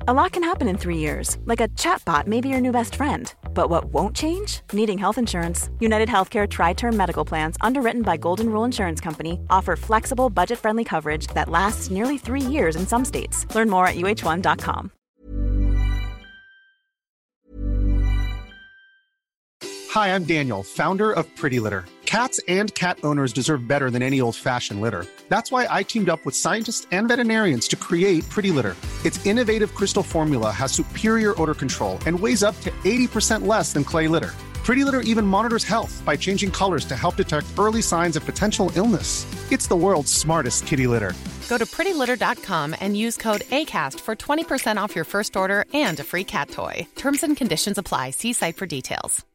A lot can happen in 3 years, like a chatbot may be your new best friend. But what won't change? Needing health insurance. United Healthcare Tri-Term Medical Plans, underwritten by Golden Rule Insurance Company, offer flexible, budget-friendly coverage that lasts nearly 3 years in some states. Learn more at uh1.com. Hi, I'm Daniel, founder of Pretty Litter. Cats and cat owners deserve better than any old-fashioned litter. That's why I teamed up with scientists and veterinarians to create Pretty Litter. Its innovative crystal formula has superior odor control and weighs up to 80% less than clay litter. Pretty Litter even monitors health by changing colors to help detect early signs of potential illness. It's the world's smartest kitty litter. Go to prettylitter.com and use code ACAST for 20% off your first order and a free cat toy. Terms and conditions apply. See site for details.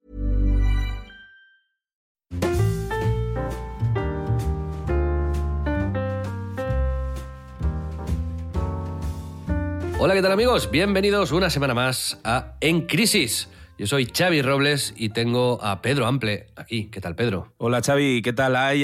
Hola, ¿qué tal, amigos? Bienvenidos una semana más a En Crisis. Yo soy Xavi Robles y tengo a Pedro Ample aquí. ¿Qué tal, Pedro? Hola, Xavi, ¿qué tal? Ay,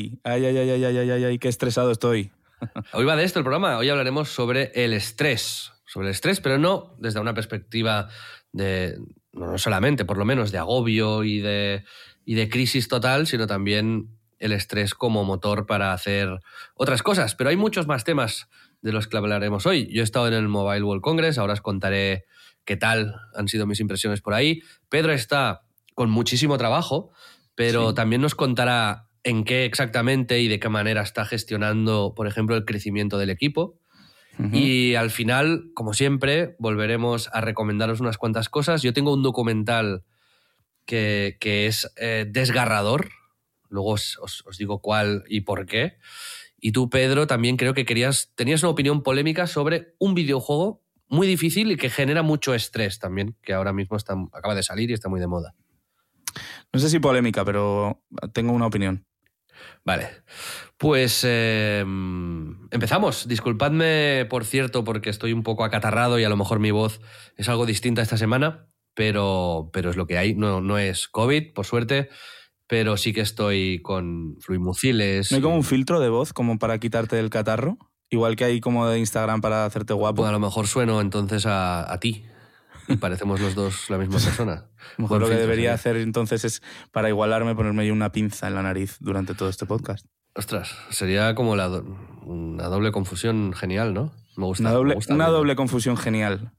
qué estresado estoy. Hoy va de esto el programa. Hoy hablaremos sobre el estrés. Sobre el estrés, pero no desde una perspectiva de, no solamente, por lo menos, de agobio y de crisis total, sino también el estrés como motor para hacer otras cosas. Pero hay muchos más temas de los que hablaremos hoy. Yo he estado en el Mobile World Congress, ahora os contaré qué tal han sido mis impresiones por ahí. Pedro está con muchísimo trabajo, pero también nos contará en qué exactamente y de qué manera está gestionando, por ejemplo, el crecimiento del equipo. Uh-huh. Y al final, como siempre, volveremos a recomendaros unas cuantas cosas. Yo tengo un documental que es desgarrador. Luego os digo cuál y por qué. Y tú, Pedro, también creo que tenías una opinión polémica sobre un videojuego muy difícil y que genera mucho estrés también, que ahora mismo acaba de salir y está muy de moda. No sé si polémica, pero tengo una opinión. Vale, pues empezamos. Disculpadme, por cierto, porque estoy un poco acatarrado y a lo mejor mi voz es algo distinta esta semana, pero es lo que hay. No es COVID, por suerte, pero sí que estoy con fluimuciles. ¿No hay como un filtro de voz como para quitarte el catarro? Igual que hay como de Instagram para hacerte guapo. Bueno, a lo mejor sueno entonces a ti y parecemos los dos la misma persona. A lo mejor lo que debería hacer entonces es, para igualarme, ponerme yo una pinza en la nariz durante todo este podcast. Ostras, sería como una doble confusión genial, ¿no? Me gusta. Una doble confusión genial.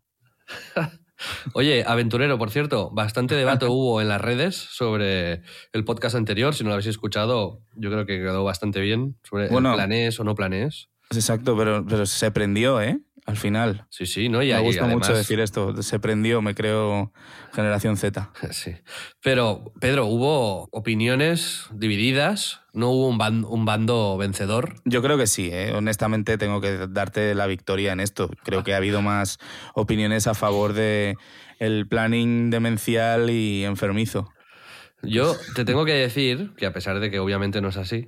Oye, aventurero, por cierto, bastante debate hubo en las redes sobre el podcast anterior. Si no lo habéis escuchado, yo creo que quedó bastante bien sobre el planees o no planees. Exacto, pero se prendió, ¿eh? Al final. Sí, ¿no? Me gusta mucho decir esto. Se prendió, me creo generación Z. Sí. Pero, Pedro, hubo opiniones divididas, no hubo un bando vencedor. Yo creo que sí, ¿eh? Honestamente tengo que darte la victoria en esto. Creo que ha habido más opiniones a favor de el planning demencial y enfermizo. Yo te tengo que decir, que a pesar de que obviamente no es así,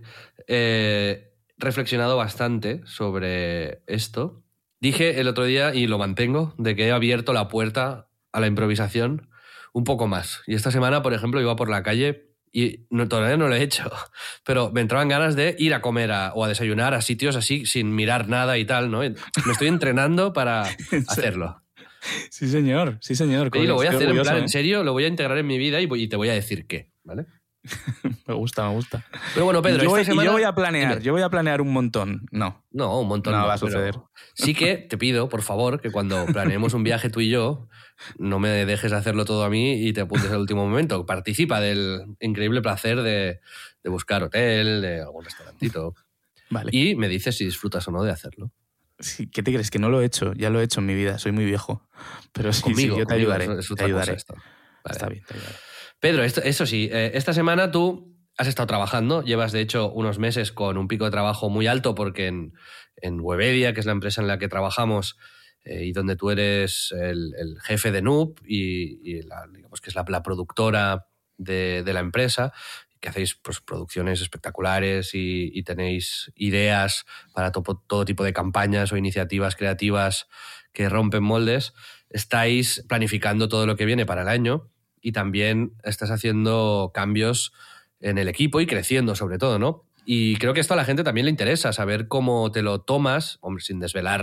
he reflexionado bastante sobre esto. Dije el otro día, y lo mantengo, de que he abierto la puerta a la improvisación un poco más. Y esta semana, por ejemplo, iba por la calle y todavía no lo he hecho, pero me entraban ganas de ir a comer o a desayunar a sitios así sin mirar nada y tal, ¿no? Me estoy entrenando para hacerlo. Sí, señor. Y lo voy a hacer en plan, en serio, lo voy a integrar en mi vida y te voy a decir qué, ¿vale? Me gusta. Pero bueno, Pedro, esta semana... Yo voy a planear un montón. No, un montón no va a suceder. Sí que te pido, por favor, que cuando planeemos un viaje tú y yo, no me dejes hacerlo todo a mí y te apuntes al último momento. Participa del increíble placer de buscar hotel, de algún restaurantito. Vale. Y me dices si disfrutas o no de hacerlo. Sí, ¿qué te crees? Que no lo he hecho. Ya lo he hecho en mi vida. Soy muy viejo. Pero conmigo, yo te ayudaré. Te ayudaré. Vale. Está bien, te ayudaré. Pedro, eso sí, esta semana tú has estado trabajando, llevas de hecho unos meses con un pico de trabajo muy alto porque en Webedia, que es la empresa en la que trabajamos y donde tú eres el jefe de Noob y digamos que es la productora de la empresa, que hacéis pues, producciones espectaculares y tenéis ideas para todo tipo de campañas o iniciativas creativas que rompen moldes, estáis planificando todo lo que viene para el año. Y también estás haciendo cambios en el equipo y creciendo sobre todo, ¿no? Y creo que esto a la gente también le interesa, saber cómo te lo tomas, hombre, sin desvelar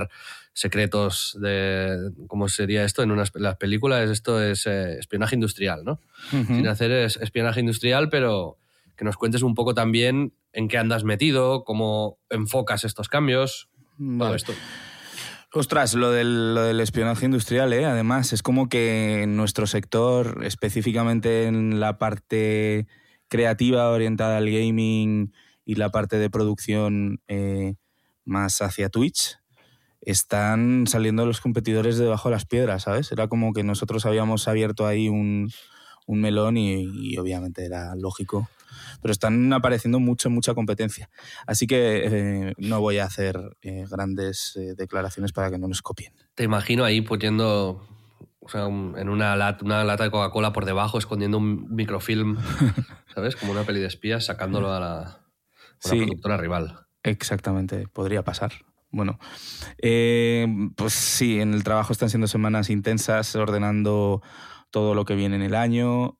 secretos de cómo sería esto en las películas. Esto es espionaje industrial, ¿no? Sin hacer espionaje industrial, pero que nos cuentes un poco también en qué andas metido, cómo enfocas estos cambios, todo esto. Ostras, lo del espionaje industrial, además, es como que en nuestro sector, específicamente en la parte creativa orientada al gaming y la parte de producción más hacia Twitch, están saliendo los competidores de debajo de las piedras, ¿sabes? Era como que nosotros habíamos abierto ahí un melón y obviamente era lógico. Pero están apareciendo mucha competencia. Así que no voy a hacer grandes declaraciones para que no nos copien. Te imagino ahí poniendo, o sea, en una lata de Coca-Cola por debajo, escondiendo un microfilm, ¿sabes? Como una peli de espías, sacándolo a la productora rival. Exactamente, podría pasar. Bueno, pues sí, en el trabajo están siendo semanas intensas, ordenando todo lo que viene en el año.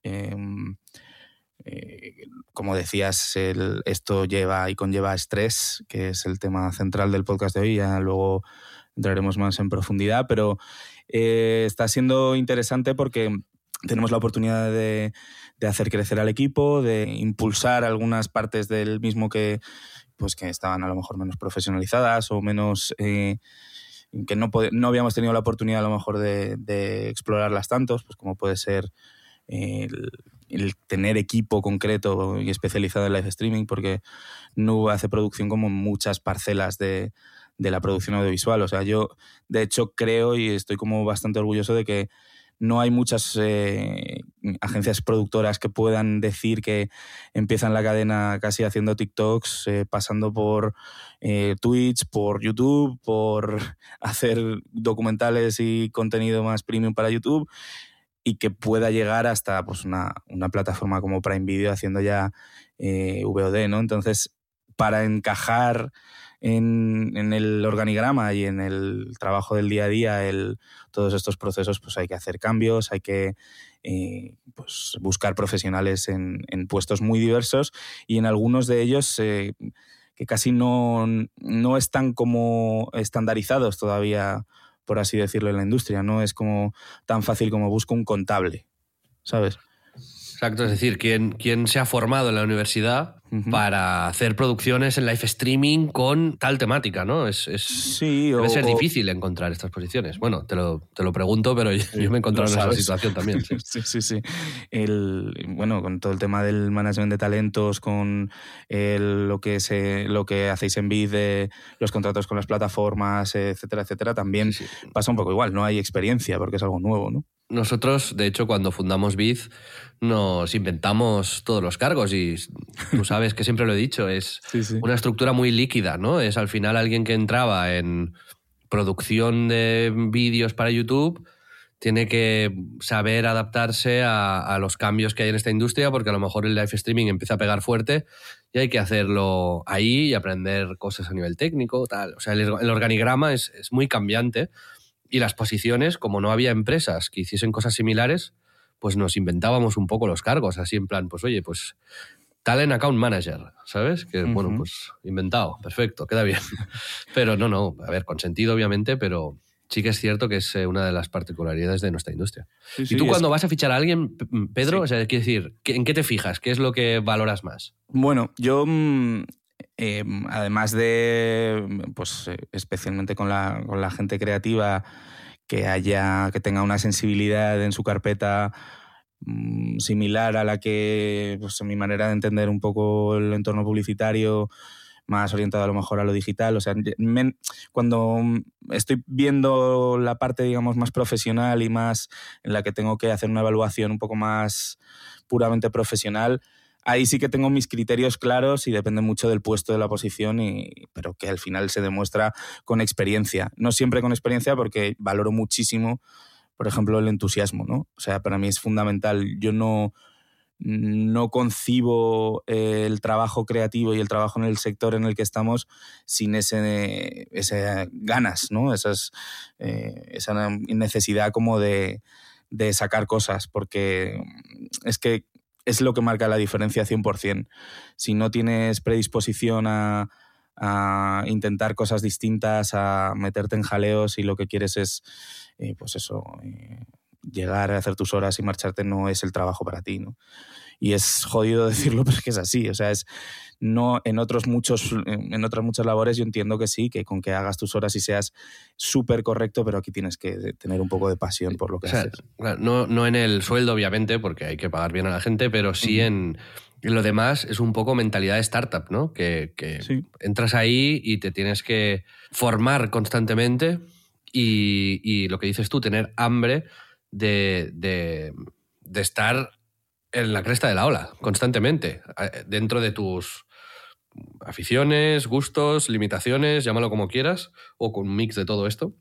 Como decías, esto lleva y conlleva estrés, que es el tema central del podcast de hoy. Ya luego entraremos más en profundidad, pero está siendo interesante porque tenemos la oportunidad de hacer crecer al equipo, de impulsar algunas partes del mismo que estaban a lo mejor menos profesionalizadas o menos que no habíamos tenido la oportunidad a lo mejor de explorarlas tantos, pues como puede ser el tener equipo concreto y especializado en live streaming, porque Noob hace producción como muchas parcelas de la producción audiovisual. O sea, yo de hecho creo y estoy como bastante orgulloso de que no hay muchas agencias productoras que puedan decir que empiezan la cadena casi haciendo TikToks, pasando por Twitch, por YouTube, por hacer documentales y contenido más premium para YouTube, y que pueda llegar hasta pues una plataforma como Prime Video haciendo ya VOD, ¿no? Entonces, para encajar en el organigrama y en el trabajo del día a día, todos estos procesos, pues hay que hacer cambios, hay que pues buscar profesionales en puestos muy diversos, y en algunos de ellos que casi no están como estandarizados todavía, por así decirlo, en la industria. No es como tan fácil como busco un contable, ¿sabes? Exacto, es decir, ¿quién se ha formado en la universidad para hacer producciones en live streaming con tal temática, ¿no? Sí, debe ser difícil encontrar estas posiciones. Bueno, te lo pregunto, pero yo me he encontrado en esa situación también. Sí. Sí. Bueno, con todo el tema del management de talentos, con lo que hacéis en Viz, de los contratos con las plataformas, etcétera, también pasa un poco igual. No hay experiencia porque es algo nuevo, ¿no? Nosotros, de hecho, cuando fundamos Viz, nos inventamos todos los cargos, y tú sabes que siempre lo he dicho, es una estructura muy líquida, ¿no? Es al final alguien que entraba en producción de vídeos para YouTube, tiene que saber adaptarse a los cambios que hay en esta industria, porque a lo mejor el live streaming empieza a pegar fuerte y hay que hacerlo ahí y aprender cosas a nivel técnico, tal. O sea, el organigrama es muy cambiante. Y las posiciones, como no había empresas que hiciesen cosas similares, pues nos inventábamos un poco los cargos, así en plan, pues oye, pues Talent Account Manager, ¿sabes? Que bueno, pues inventado, perfecto, queda bien. Pero no, a ver, con sentido obviamente, pero sí que es cierto que es una de las particularidades de nuestra industria. Y tú cuando vas a fichar a alguien, Pedro, o sea, quiero decir, ¿en qué te fijas? ¿Qué es lo que valoras más? Bueno, yo... además de, pues especialmente con la gente creativa, que tenga una sensibilidad en su carpeta similar a la que, pues, en mi manera de entender un poco el entorno publicitario, más orientado a lo mejor a lo digital. O sea, cuando estoy viendo la parte, digamos, más profesional y más en la que tengo que hacer una evaluación un poco más puramente profesional, ahí sí que tengo mis criterios claros y depende mucho del puesto de la posición, pero que al final se demuestra con experiencia. No siempre con experiencia, porque valoro muchísimo, por ejemplo, el entusiasmo, ¿no? O sea, para mí es fundamental. Yo no concibo el trabajo creativo y el trabajo en el sector en el que estamos sin ese ganas, ¿no? Esa necesidad como de sacar cosas, porque es que es lo que marca la diferencia 100%. Si no tienes predisposición a a intentar cosas distintas, a meterte en jaleos y lo que quieres es, pues eso, llegar a hacer tus horas y marcharte no es el trabajo para ti, ¿no? Y es jodido decirlo, pero es que es así. O sea, no en otras muchas labores yo entiendo que sí, que con que hagas tus horas y seas súper correcto, pero aquí tienes que tener un poco de pasión por lo que haces. No en el sueldo, obviamente, porque hay que pagar bien a la gente, pero sí en lo demás es un poco mentalidad de startup, ¿no? Que sí. Entras ahí y te tienes que formar constantemente y lo que dices tú, tener hambre de estar en la cresta de la ola, constantemente, dentro de tus aficiones, gustos, limitaciones, llámalo como quieras, o con un mix de todo esto,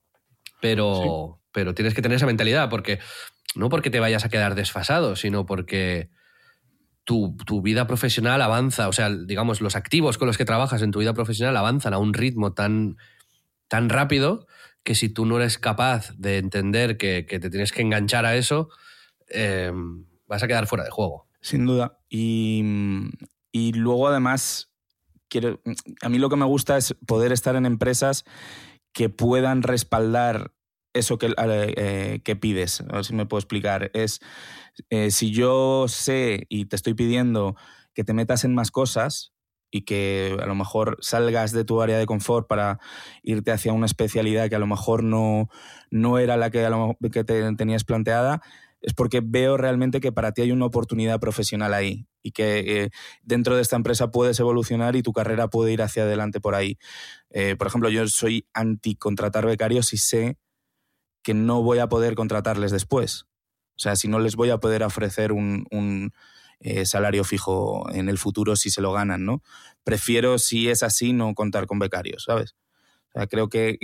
pero tienes que tener esa mentalidad, porque no porque te vayas a quedar desfasado, sino porque tu vida profesional avanza, o sea, digamos, los activos con los que trabajas en tu vida profesional avanzan a un ritmo tan rápido que si tú no eres capaz de entender que te tienes que enganchar a eso, vas a quedar fuera de juego. Sin duda. Y luego, además, a mí lo que me gusta es poder estar en empresas que puedan respaldar eso que pides. A ver si me puedo explicar. Si yo sé y te estoy pidiendo que te metas en más cosas y que a lo mejor salgas de tu área de confort para irte hacia una especialidad que a lo mejor no era la que te tenías planteada, es porque veo realmente que para ti hay una oportunidad profesional ahí y que dentro de esta empresa puedes evolucionar y tu carrera puede ir hacia adelante por ahí. Por ejemplo, yo soy anti contratar becarios y sé que no voy a poder contratarles después. O sea, si no les voy a poder ofrecer un salario fijo en el futuro si se lo ganan, ¿no? Prefiero, si es así, no contar con becarios, ¿sabes? O sea, creo que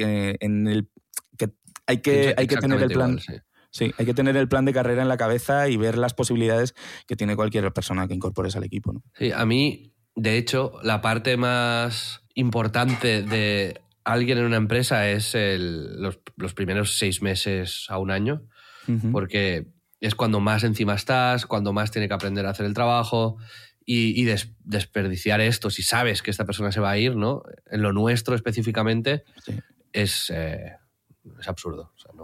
hay que tener el plan... Igual, sí. Sí, hay que tener el plan de carrera en la cabeza y ver las posibilidades que tiene cualquier persona que incorpores al equipo, ¿no? Sí, a mí, de hecho, la parte más importante de alguien en una empresa es los primeros 6 meses a un año, porque es cuando más encima estás, cuando más tiene que aprender a hacer el trabajo y desperdiciar esto, si sabes que esta persona se va a ir, ¿no? En lo nuestro específicamente, sí. Es absurdo. O sea,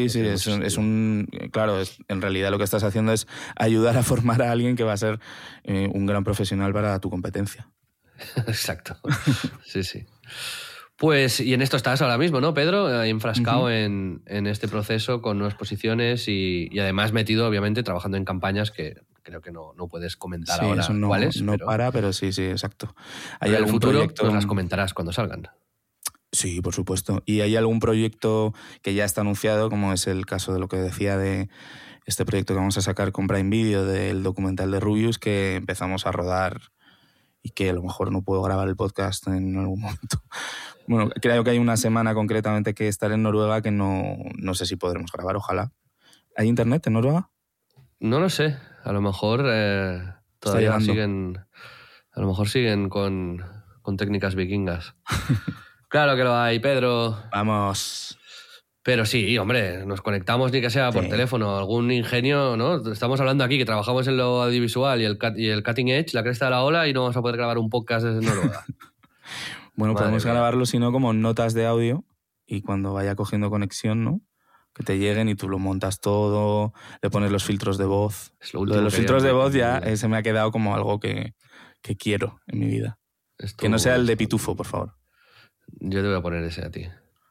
claro, en realidad lo que estás haciendo es ayudar a formar a alguien que va a ser un gran profesional para tu competencia. Exacto. Sí, sí. Pues, y en esto estás ahora mismo, ¿no, Pedro? Enfrascado en este proceso con nuevas posiciones y además metido, obviamente, trabajando en campañas que creo que no puedes comentar ahora eso cuáles. Pero sí, exacto. ¿Hay algún futuro? Proyecto? Pues las comentarás cuando salgan. Sí, por supuesto. ¿Y hay algún proyecto que ya está anunciado, como es el caso de lo que decía de este proyecto que vamos a sacar con Prime Video del documental de Rubius, que empezamos a rodar y que a lo mejor no puedo grabar el podcast en algún momento? Bueno, creo que hay una semana concretamente que estaré en Noruega que no sé si podremos grabar, ojalá. ¿Hay internet en Noruega? No lo sé. A lo mejor todavía siguen con técnicas vikingas. Claro que lo hay, Pedro. Vamos. Pero sí, hombre, nos conectamos ni que sea por teléfono. Algún ingenio, ¿no? Estamos hablando aquí que trabajamos en lo audiovisual y el cutting edge, la cresta de la ola, y no vamos a poder grabar un podcast desde Noruega. Bueno, podemos grabarlo, si no, como notas de audio y cuando vaya cogiendo conexión, ¿no? Que te lleguen y tú lo montas todo, le pones los filtros de voz. Lo de los filtros de voz ya se me ha quedado como algo que quiero en mi vida. Que no sea el de Pitufo, por favor. Yo te voy a poner ese a ti.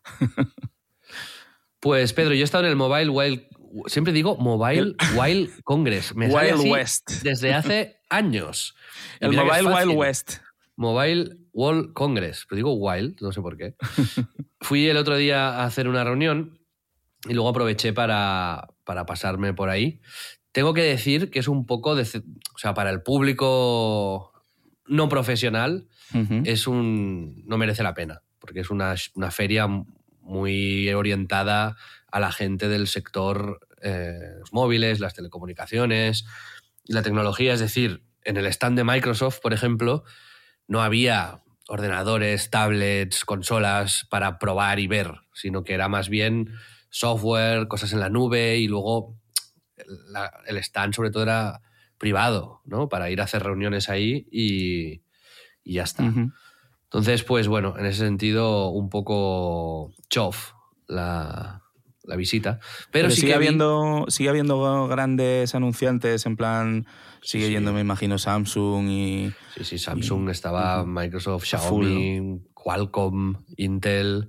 Pues, Pedro, yo he estado en el Mobile World... Siempre digo Mobile Wild Congress. Me sale así West. Desde hace años. El Mobile Wild West. Mobile World Congress. Pero digo Wild, no sé por qué. Fui el otro día a hacer una reunión y luego aproveché para pasarme por ahí. Tengo que decir que es un poco... O sea, para el público no profesional no merece la pena, porque es una feria muy orientada a la gente del sector los móviles, las telecomunicaciones y la tecnología. Es decir, en el stand de Microsoft, por ejemplo, no había ordenadores, tablets, consolas para probar y ver, sino que era más bien software, cosas en la nube, y luego el stand sobre todo era privado, ¿no? Para ir a hacer reuniones ahí y ya está. Entonces, pues bueno, en ese sentido, un poco chof la visita. Pero sí sigue habiendo grandes anunciantes, en plan, sigue yendo, me imagino, Samsung y... Sí, Samsung estaba, Microsoft, Xiaomi, ¿no? Qualcomm, Intel,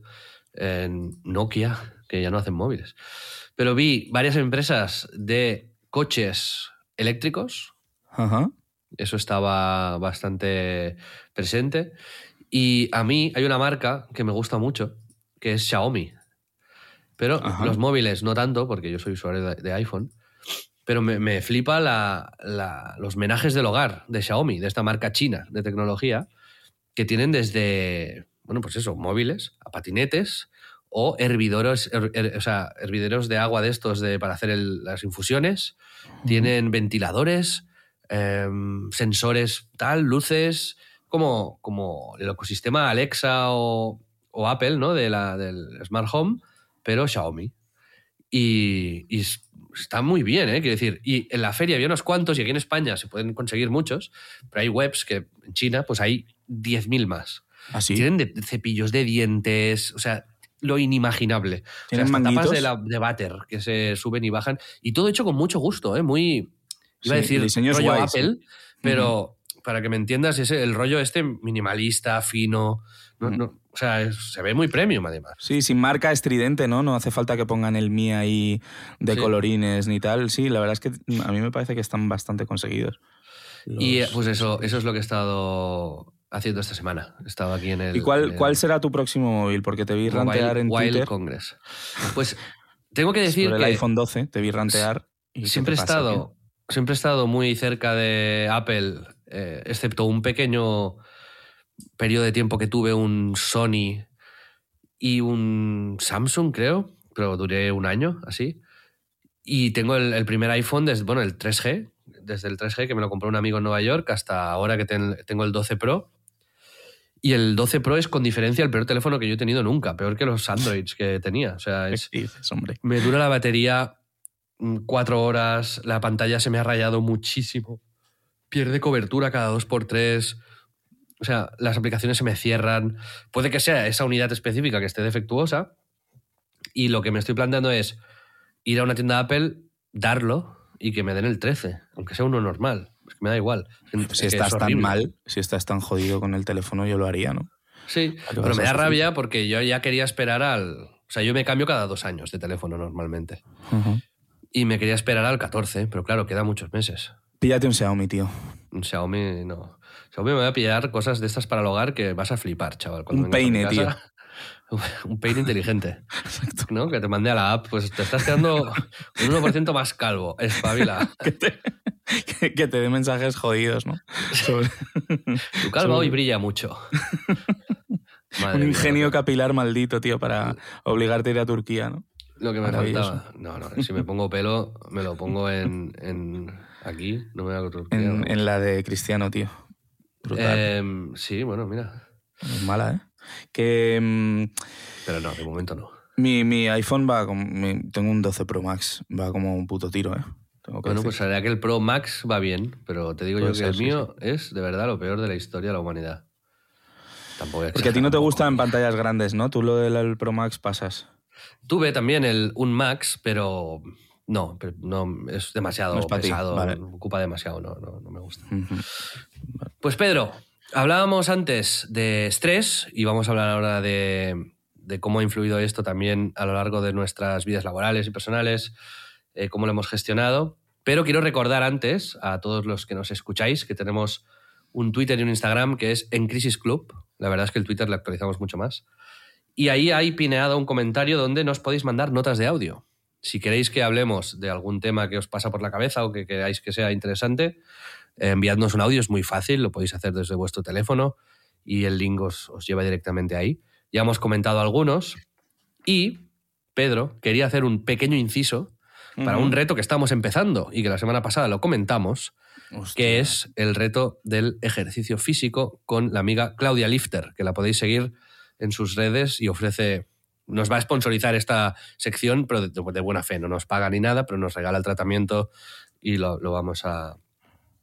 Nokia, que ya no hacen móviles. Pero vi varias empresas de coches eléctricos. Ajá. Eso estaba bastante presente. Y a mí hay una marca que me gusta mucho, que es Xiaomi. Pero los móviles no tanto, porque yo soy usuario de iPhone. Pero me flipa los menajes del hogar de Xiaomi, de esta marca china de tecnología, que tienen desde, bueno, pues eso, móviles a patinetes o hervideros de agua de estos para hacer las infusiones. Tienen ventiladores, sensores, luces, como el ecosistema Alexa o Apple, ¿no? Del Smart Home, pero Xiaomi. Y está muy bien, ¿eh? Quiero decir, y en la feria había unos cuantos, y aquí en España se pueden conseguir muchos, pero hay webs que en China pues hay 10.000 más. ¿Ah, sí? Tienen de cepillos de dientes, o sea, lo inimaginable. ¿Tienen tapas de váter que se suben y bajan, y todo hecho con mucho gusto, ¿eh? Muy, iba a decir, rollo guay, Apple, sí. Pero para que me entiendas, el rollo minimalista, fino, o sea, se ve muy premium además. Sí, sin marca estridente, ¿no? No hace falta que pongan el Mi ahí de colorines ni tal. Sí, la verdad es que a mí me parece que están bastante conseguidos. Y pues eso es lo que he estado haciendo esta semana. He estado aquí en el... ¿Y cuál será tu próximo móvil? Porque te vi rantear en Wild Twitter. Congress. Pues tengo que decir sobre que... el iPhone 12 te vi rantear. Y siempre he estado muy cerca de Apple, excepto un pequeño periodo de tiempo que tuve un Sony y un Samsung, creo, pero duré un año, así. Y tengo el primer iPhone desde el 3G, desde el 3G, que me lo compró un amigo en Nueva York, hasta ahora que tengo el 12 Pro. Y el 12 Pro es con diferencia el peor teléfono que yo he tenido nunca, peor que los Androids que tenía. O sea, me dura la batería 4 horas, la pantalla se me ha rayado muchísimo, pierde cobertura cada 2x3, o sea, las aplicaciones se me cierran. Puede que sea esa unidad específica que esté defectuosa, y lo que me estoy planteando es ir a una tienda de Apple, darlo y que me den el 13, aunque sea uno normal. Es que me da igual. Si estás tan mal, si estás tan jodido con el teléfono, yo lo haría, ¿no? Sí, pero me da rabia porque yo ya quería esperar O sea, yo me cambio cada 2 años de teléfono normalmente. Y me quería esperar al 14, pero claro, queda muchos meses. Píllate un Xiaomi, tío. Un Xiaomi, no. Xiaomi me voy a pillar cosas de estas para el hogar que vas a flipar, chaval. Un peine, tío. Un peine inteligente. Exacto. ¿No? Que te mande a la app. Pues te estás quedando un 1% más calvo. Espabila. que te dé mensajes jodidos, ¿no? Tu calva hoy brilla mucho. Un ingenio capilar maldito, tío, para obligarte a ir a Turquía, ¿no? Lo que me faltaba. No, si me pongo pelo, me lo pongo aquí, no me hago Turquía. En la de Cristiano, tío. Brutal. Sí, bueno, mira. Es mala, ¿eh? Pero no, de momento no. Mi iPhone tengo un 12 Pro Max, va como un puto tiro, ¿eh? Pues sabría que el Pro Max va bien, pero te digo yo que el mío es de verdad lo peor de la historia de la humanidad. Tampoco porque a ti no te gustan pantallas grandes, ¿no? Tú lo del Pro Max pasas. Tuve también un Max, pero no es demasiado pesado, vale. Ocupa demasiado, no me gusta. Pues Pedro, hablábamos antes de estrés y vamos a hablar ahora de cómo ha influido esto también a lo largo de nuestras vidas laborales y personales, cómo lo hemos gestionado. Pero quiero recordar antes a todos los que nos escucháis que tenemos un Twitter y un Instagram que es En Crisis Club. La verdad es que el Twitter le actualizamos mucho más. Y ahí hay pineado un comentario donde nos podéis mandar notas de audio. Si queréis que hablemos de algún tema que os pasa por la cabeza o que queráis que sea interesante, enviadnos un audio, es muy fácil, lo podéis hacer desde vuestro teléfono y el link os lleva directamente ahí. Ya hemos comentado algunos y Pedro quería hacer un pequeño inciso para un reto que estamos empezando y que la semana pasada lo comentamos, que es el reto del ejercicio físico con la amiga Claudia Lifter, que la podéis seguir en sus redes y nos va a sponsorizar esta sección, pero de buena fe, no nos paga ni nada, pero nos regala el tratamiento y lo vamos a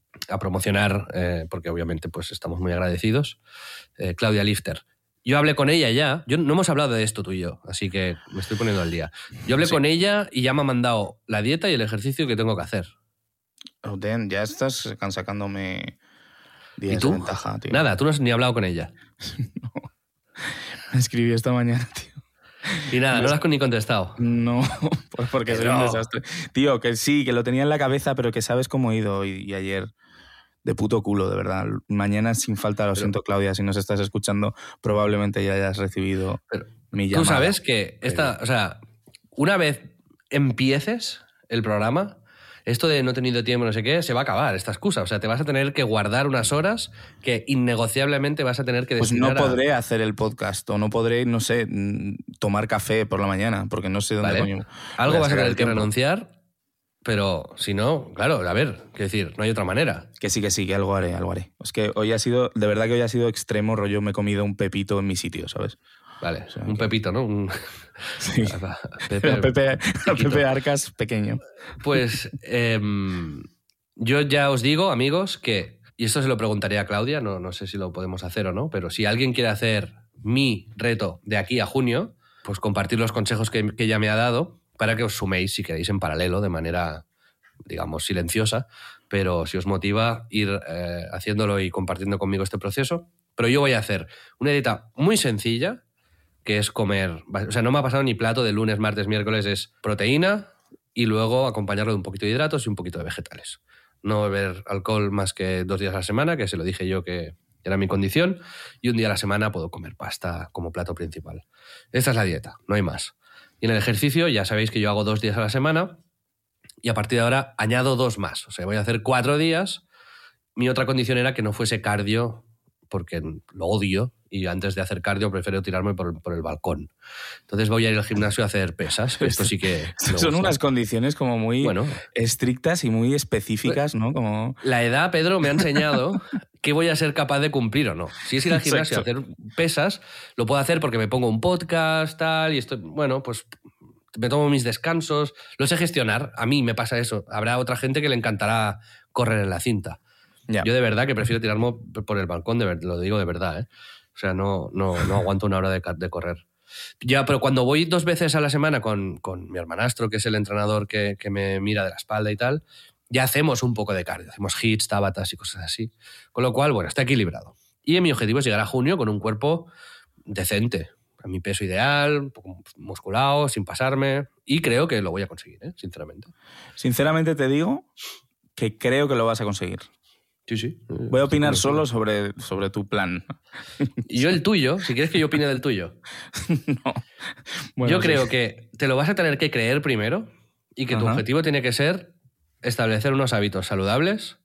a promocionar, porque obviamente pues estamos muy agradecidos, Claudia Lifter. Yo hablé con ella ya, no hemos hablado de esto tú y yo, así que me estoy poniendo al día. Yo hablé con ella y ya me ha mandado la dieta y el ejercicio que tengo que hacer. Oh, Dan, ya estás sacándome días ¿Y tú? de ventaja, tío. Nada, tú no has ni hablado con ella. No. Me escribí esta mañana, tío. Y nada, no la has ni contestado. No, porque soy un desastre. Tío, que sí, que lo tenía en la cabeza, pero que sabes cómo he ido y ayer de puto culo, de verdad. Mañana sin falta, lo siento, Claudia, si nos estás escuchando, probablemente ya hayas recibido mi llamada. Tú sabes que o sea, una vez empieces el programa, esto de no he tenido tiempo, no sé qué, se va a acabar esta excusa. O sea, te vas a tener que guardar unas horas que innegociablemente vas a tener que destinar. Pues no podré hacer el podcast o no podré, no sé, tomar café por la mañana, porque no sé dónde coño. Algo vas a tener que renunciar, pero si no, claro, a ver, quiero decir, no hay otra manera. Que sí, que algo haré. Es que hoy ha sido, de verdad que hoy ha sido extremo, rollo, me he comido un pepito en mi sitio, ¿sabes? Vale, o sea, un pepito, ¿no? Sí. Pepe Arcas pequeño. Pues yo ya os digo, amigos, que, y esto se lo preguntaría a Claudia, no sé si lo podemos hacer o no, pero si alguien quiere hacer mi reto de aquí a junio, pues compartir los consejos que ella me ha dado para que os suméis, si queréis, en paralelo, de manera, digamos, silenciosa, pero si os motiva ir haciéndolo y compartiendo conmigo este proceso. Pero yo voy a hacer una dieta muy sencilla, que es comer, o sea, no me ha pasado ni plato de lunes, martes, miércoles, es proteína y luego acompañarlo de un poquito de hidratos y un poquito de vegetales. No beber alcohol más que 2 días a la semana, que se lo dije yo que era mi condición, y un día a la semana puedo comer pasta como plato principal. Esta es la dieta, no hay más. Y en el ejercicio ya sabéis que yo hago 2 días a la semana y a partir de ahora añado 2 más. O sea, voy a hacer 4 días. Mi otra condición era que no fuese cardio, porque lo odio y antes de hacer cardio prefiero tirarme por el balcón. Entonces voy a ir al gimnasio a hacer pesas. Esto sí que son unas condiciones como muy estrictas y muy específicas, ¿no? Como... La edad, Pedro, me ha enseñado que voy a ser capaz de cumplir o no. Si es ir al gimnasio a hacer pesas, lo puedo hacer porque me pongo un podcast, tal, y estoy, bueno, pues me tomo mis descansos, lo sé gestionar. A mí me pasa eso. Habrá otra gente que le encantará correr en la cinta. Yeah. Yo de verdad que prefiero tirarme por el balcón, lo digo de verdad, ¿eh? O sea, no aguanto una hora de correr. Ya, pero cuando voy 2 veces a la semana con mi hermanastro, que es el entrenador que me mira de la espalda y tal, ya hacemos un poco de cardio. Hacemos hits, tabatas y cosas así. Con lo cual, bueno, está equilibrado. Y mi objetivo es llegar a junio con un cuerpo decente. A mi peso ideal, un poco musculado, sin pasarme. Y creo que lo voy a conseguir, ¿eh? Sinceramente. Sinceramente te digo que creo que lo vas a conseguir. Sí. Voy a opinar solo sobre tu plan. Y yo el tuyo, si quieres que yo opine del tuyo. No. Bueno, yo creo que te lo vas a tener que creer primero y que tu objetivo tiene que ser establecer unos hábitos saludables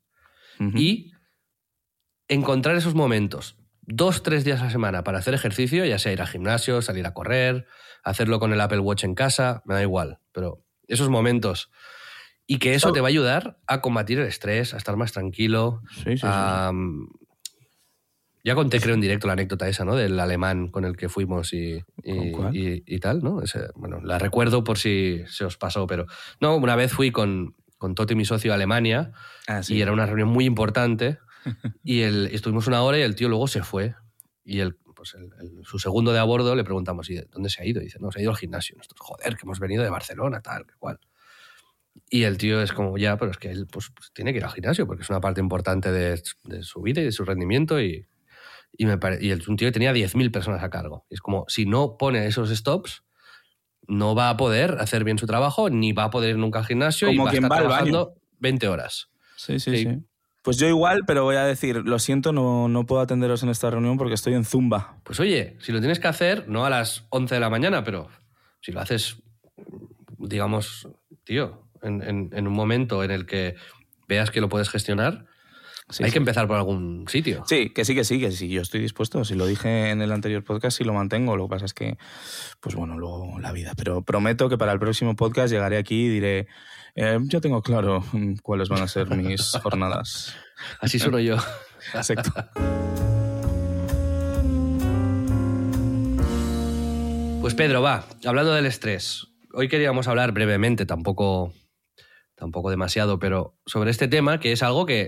y encontrar esos momentos 2-3 días a la semana para hacer ejercicio, ya sea ir al gimnasio, salir a correr, hacerlo con el Apple Watch en casa, me da igual, pero esos momentos... Y que eso te va a ayudar a combatir el estrés, a estar más tranquilo. Sí. Ya conté, creo, en directo la anécdota esa, ¿no? Del alemán con el que fuimos y tal, ¿no? Bueno, la recuerdo por si se os pasó, pero... No, una vez fui con Toti, mi socio, a Alemania, y era una reunión muy importante, y estuvimos 1 hora y el tío luego se fue. Y su segundo de a bordo le preguntamos, ¿y dónde se ha ido? Y dice, no, se ha ido al gimnasio. Nosotros, joder, que hemos venido de Barcelona, tal, que cual. Y el tío es como, ya, pero es que él pues tiene que ir al gimnasio porque es una parte importante de su vida y de su rendimiento y es un tío que tenía 10.000 personas a cargo. Y es como, si no pone esos stops, no va a poder hacer bien su trabajo ni va a poder ir nunca al gimnasio como y va a estar trabajando 20 horas. Sí. Pues yo igual, pero voy a decir, lo siento, no puedo atenderos en esta reunión porque estoy en Zumba. Pues oye, si lo tienes que hacer, no a las 11 de la mañana, pero si lo haces, digamos, tío... En un momento en el que veas que lo puedes gestionar, hay que empezar por algún sitio. Sí, que sí, yo estoy dispuesto. Si lo dije en el anterior podcast, sí lo mantengo. Lo que pasa es que, pues bueno, luego la vida. Pero prometo que para el próximo podcast llegaré aquí y diré, yo tengo claro cuáles van a ser mis jornadas. Así sueno yo. Exacto. Pues Pedro, va, hablando del estrés. Hoy queríamos hablar brevemente, tampoco demasiado, pero sobre este tema, que es algo que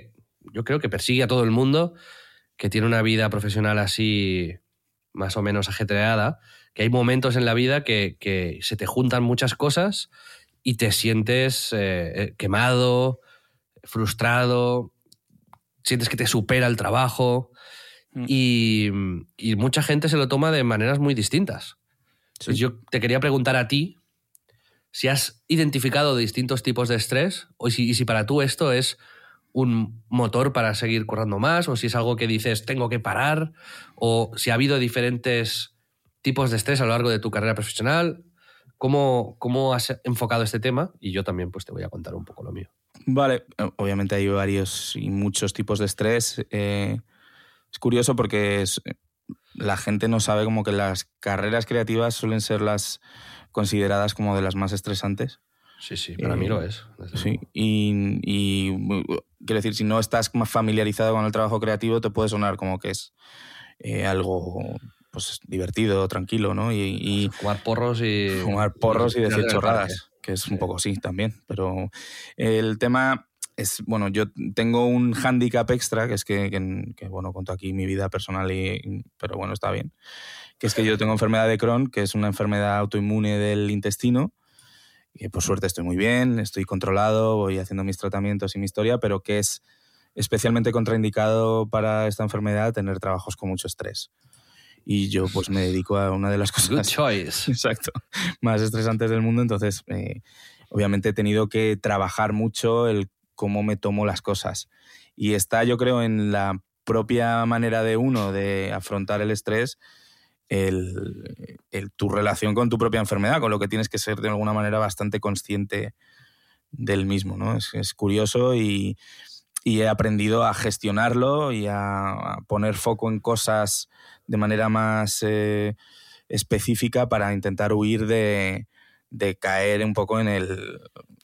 yo creo que persigue a todo el mundo que tiene una vida profesional así más o menos ajetreada, que hay momentos en la vida que se te juntan muchas cosas y te sientes quemado, frustrado, sientes que te supera el trabajo y mucha gente se lo toma de maneras muy distintas. Sí. Yo te quería preguntar a ti si has identificado distintos tipos de estrés y si para tú esto es un motor para seguir currando más, o si es algo que dices tengo que parar, o si ha habido diferentes tipos de estrés a lo largo de tu carrera profesional. ¿Cómo has enfocado este tema? Y yo también pues te voy a contar un poco lo mío. Vale, obviamente hay varios y muchos tipos de estrés. Es curioso porque la gente no sabe como que las carreras creativas suelen ser las consideradas como de las más estresantes. Sí, para mí lo es. Sí, y quiero decir, si no estás más familiarizado con el trabajo creativo, te puede sonar como que es algo pues divertido, tranquilo, ¿no? Y fumar porros y decir chorradas, que es un poco sí también. Pero el tema es, bueno, yo tengo un hándicap extra, que es que bueno, cuento aquí mi vida personal, pero bueno, está bien, que es que yo tengo enfermedad de Crohn, que es una enfermedad autoinmune del intestino, y por suerte estoy muy bien, estoy controlado, voy haciendo mis tratamientos y mi historia, pero que es especialmente contraindicado para esta enfermedad tener trabajos con mucho estrés. Y yo pues me dedico a una de las cosas... Good choice. Exacto. Más estresantes del mundo, entonces obviamente he tenido que trabajar mucho el cómo me tomo las cosas. Y está, yo creo, en la propia manera de uno de afrontar el estrés, tu relación con tu propia enfermedad, con lo que tienes que ser de alguna manera bastante consciente del mismo, ¿no? Es curioso y he aprendido a gestionarlo y a poner foco en cosas de manera más específica para intentar huir de caer un poco en el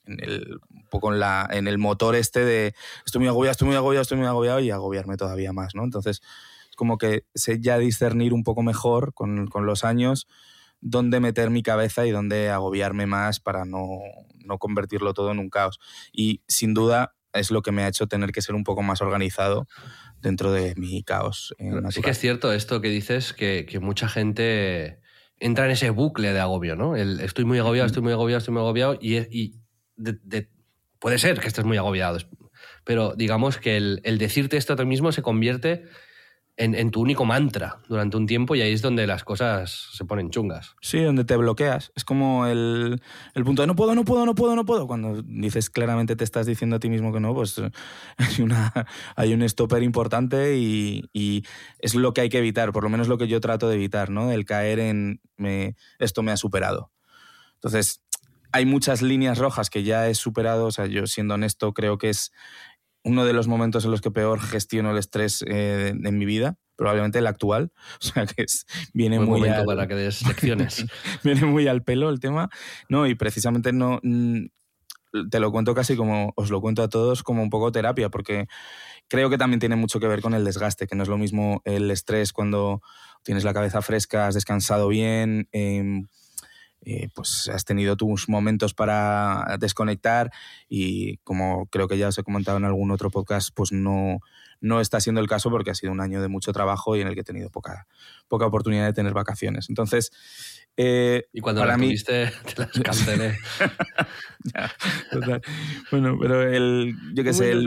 motor este de estoy muy agobiado y agobiarme todavía más, ¿no? Entonces, es como que sé ya discernir un poco mejor con los años dónde meter mi cabeza y dónde agobiarme más para no convertirlo todo en un caos. Y sin duda es lo que me ha hecho tener que ser un poco más organizado dentro de mi caos natural. Sí que es cierto esto que dices, que mucha gente entra en ese bucle de agobio, ¿no? Estoy muy agobiado y puede ser que estés muy agobiado, pero digamos que el decirte esto a ti mismo se convierte en tu único mantra durante un tiempo, y ahí es donde las cosas se ponen chungas. Sí, donde te bloqueas. Es como el punto de no puedo. Cuando dices claramente, te estás diciendo a ti mismo que no, pues hay un stopper importante y es lo que hay que evitar, por lo menos lo que yo trato de evitar, ¿no? El caer en esto me ha superado. Entonces, hay muchas líneas rojas que ya he superado. O sea, yo, siendo honesto, creo que es uno de los momentos en los que peor gestiono el estrés en mi vida, probablemente el actual. O sea, que viene muy momento para que des lecciones. Viene muy al pelo el tema. No, y precisamente no te lo cuento casi como os lo cuento a todos, como un poco terapia, porque creo que también tiene mucho que ver con el desgaste, que no es lo mismo el estrés cuando tienes la cabeza fresca, has descansado bien, pues has tenido tus momentos para desconectar, y como creo que ya os he comentado en algún otro podcast, pues no está siendo el caso, porque ha sido un año de mucho trabajo y en el que he tenido poca oportunidad de tener vacaciones. Entonces, y cuando las tuviste te las cancelé. Ya, total. Bueno, pero yo qué sé,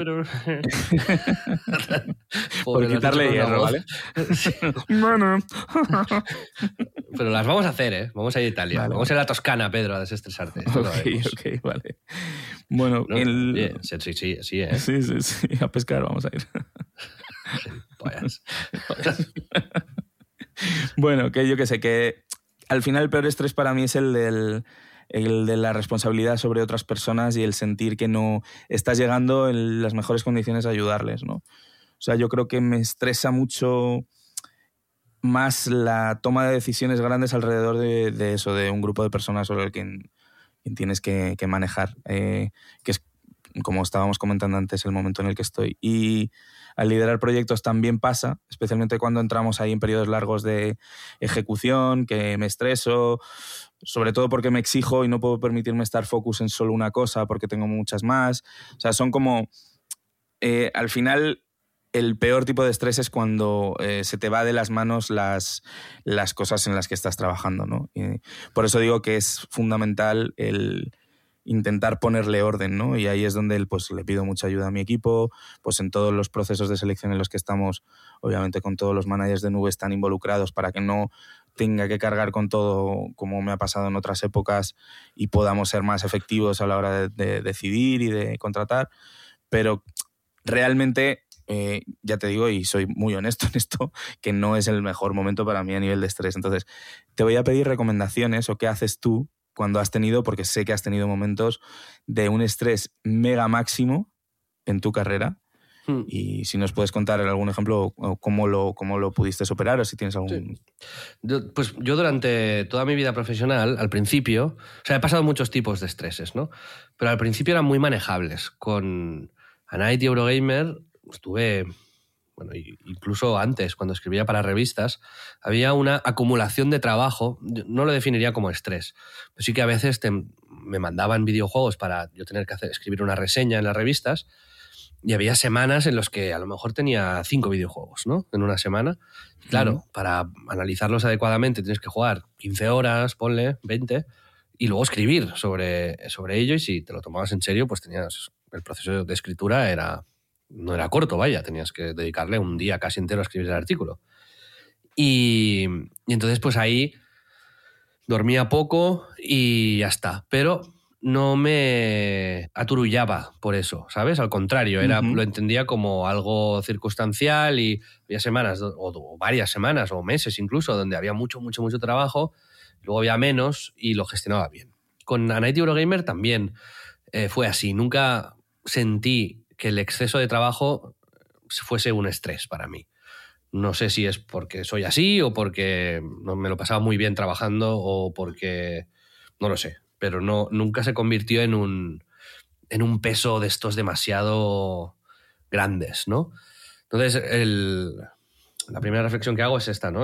por quitarle hierro, ¿vale? Sí. Bueno. Pero las vamos a hacer, ¿eh? Vamos a ir a Italia. Vale. Vamos a ir a la Toscana, Pedro, a desestresarte. Ok, vale. Bueno, sí, ¿eh? Sí, a pescar vamos a ir. Pollas. Bueno, que yo qué sé, que al final el peor estrés para mí es el de la responsabilidad sobre otras personas y el sentir que no estás llegando en las mejores condiciones a ayudarles, ¿no? O sea, yo creo que me estresa mucho más la toma de decisiones grandes alrededor de eso, de un grupo de personas sobre el que tienes que manejar, que es, como estábamos comentando antes, el momento en el que estoy. Y al liderar proyectos también pasa, especialmente cuando entramos ahí en periodos largos de ejecución, que me estreso, sobre todo porque me exijo y no puedo permitirme estar focus en solo una cosa porque tengo muchas más. O sea, son como... al final el peor tipo de estrés es cuando se te va de las manos las cosas en las que estás trabajando, ¿no? Y por eso digo que es fundamental el intentar ponerle orden, ¿no? Y ahí es donde pues, le pido mucha ayuda a mi equipo, pues en todos los procesos de selección en los que estamos, obviamente con todos los managers de nube están involucrados para que no tenga que cargar con todo como me ha pasado en otras épocas y podamos ser más efectivos a la hora de decidir y de contratar. Pero realmente, ya te digo, y soy muy honesto en esto, que no es el mejor momento para mí a nivel de estrés. Entonces, te voy a pedir recomendaciones o qué haces tú cuando has tenido, porque sé que has tenido momentos de un estrés mega máximo en tu carrera. Y si nos puedes contar algún ejemplo o cómo lo pudiste superar o si tienes algún... Sí. Pues yo durante toda mi vida profesional, al principio, o sea, he pasado muchos tipos de estreses, ¿no? Pero al principio eran muy manejables. Con A-Night y Eurogamer estuve, bueno, incluso antes, cuando escribía para revistas, había una acumulación de trabajo. No lo definiría como estrés, pero sí que a veces me mandaban videojuegos para yo tener que escribir una reseña en las revistas. Y había semanas en las que a lo mejor tenía 5 videojuegos, ¿no? En una semana. Y claro, para analizarlos adecuadamente tienes que jugar 15 horas, ponle, 20, y luego escribir sobre ello. Y si te lo tomabas en serio, pues tenías... El proceso de escritura no era corto, vaya. Tenías que dedicarle un día casi entero a escribir el artículo. Y entonces, pues ahí dormía poco y ya está. Pero no me aturullaba por eso, ¿sabes? Al contrario, lo entendía como algo circunstancial y había semanas, o varias semanas, o meses incluso, donde había mucho trabajo, luego había menos y lo gestionaba bien. Con A-Night y Eurogamer también fue así. Nunca sentí que el exceso de trabajo fuese un estrés para mí. No sé si es porque soy así o porque no me lo pasaba muy bien trabajando o porque... no lo sé. Pero nunca se convirtió en un peso de estos demasiado grandes, ¿no? Entonces, la primera reflexión que hago es esta, ¿no?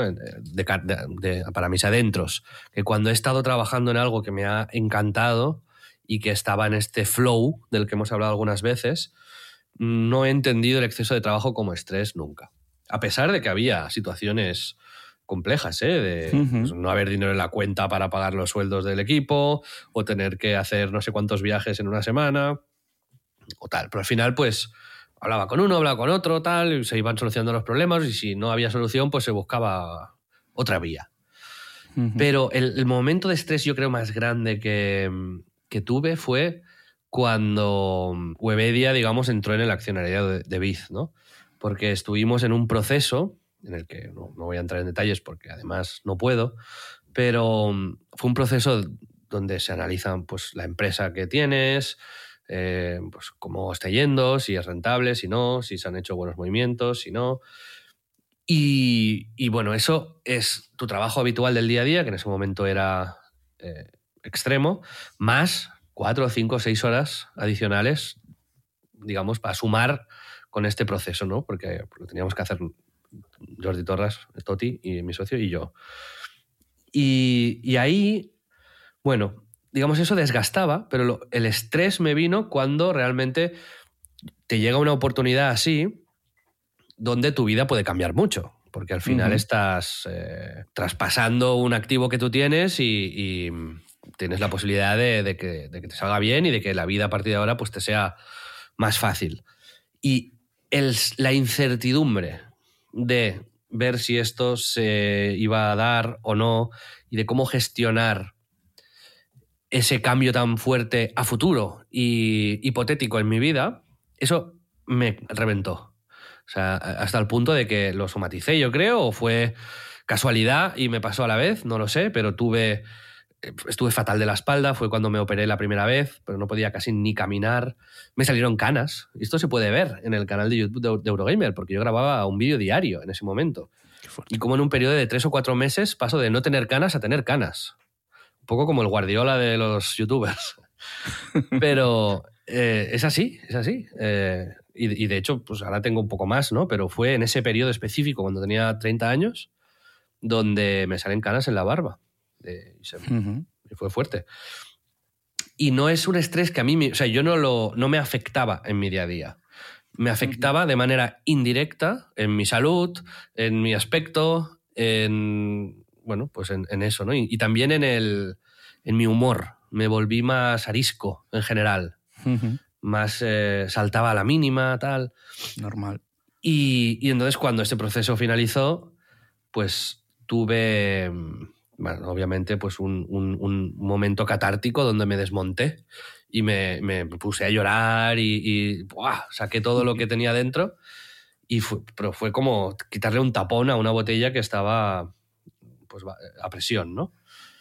Para mis adentros, que cuando he estado trabajando en algo que me ha encantado y que estaba en este flow del que hemos hablado algunas veces, no he entendido el exceso de trabajo como estrés nunca. A pesar de que había situaciones complejas, de pues, no haber dinero en la cuenta para pagar los sueldos del equipo o tener que hacer no sé cuántos viajes en una semana o tal. Pero al final, pues, hablaba con uno, hablaba con otro, tal, y se iban solucionando los problemas y si no había solución, pues se buscaba otra vía. Pero el momento de estrés yo creo más grande que tuve fue cuando Webedia, digamos, entró en el accionariado de Biz, ¿no? Porque estuvimos en un proceso en el que no voy a entrar en detalles porque además no puedo, pero fue un proceso donde se analizan pues, la empresa que tienes, pues, cómo está yendo, si es rentable, si no, si se han hecho buenos movimientos, si no. Y bueno, eso es tu trabajo habitual del día a día, que en ese momento era extremo, más 4, 5, 6 horas adicionales, digamos, para sumar con este proceso, ¿no? Porque teníamos que hacer Jordi Torras, Toti y mi socio y yo. Y ahí, bueno, digamos, eso desgastaba, pero el estrés me vino cuando realmente te llega una oportunidad así donde tu vida puede cambiar mucho, porque al final estás traspasando un activo que tú tienes y tienes la posibilidad de que te salga bien y de que la vida a partir de ahora pues, te sea más fácil. Y la incertidumbre de ver si esto se iba a dar o no y de cómo gestionar ese cambio tan fuerte a futuro y hipotético en mi vida, eso me reventó. O sea, hasta el punto de que lo somaticé, yo creo, o fue casualidad y me pasó a la vez, no lo sé, pero estuve fatal de la espalda, fue cuando me operé la primera vez, pero no podía casi ni caminar. Me salieron canas. Y esto se puede ver en el canal de YouTube de Eurogamer, porque yo grababa un vídeo diario en ese momento. Y como en un periodo de 3 o 4 meses paso de no tener canas a tener canas. Un poco como el Guardiola de los youtubers. Pero es así, es así. Y de hecho, pues ahora tengo un poco más, ¿no? Pero fue en ese periodo específico, cuando tenía 30 años, donde me salen canas en la barba. Y fue fuerte. Y no es un estrés que a mí... o sea, yo no me afectaba en mi día a día. me afectaba de manera indirecta en mi salud, en mi aspecto, pues en eso, ¿no? Y también en mi humor. Me volví más arisco en general. Más saltaba a la mínima, tal. Normal. Y entonces cuando este proceso finalizó, pues tuve, bueno, obviamente, pues un momento catártico donde me desmonté y me puse a llorar y ¡buah! Saqué todo lo que tenía dentro pero fue como quitarle un tapón a una botella que estaba pues a presión, ¿no?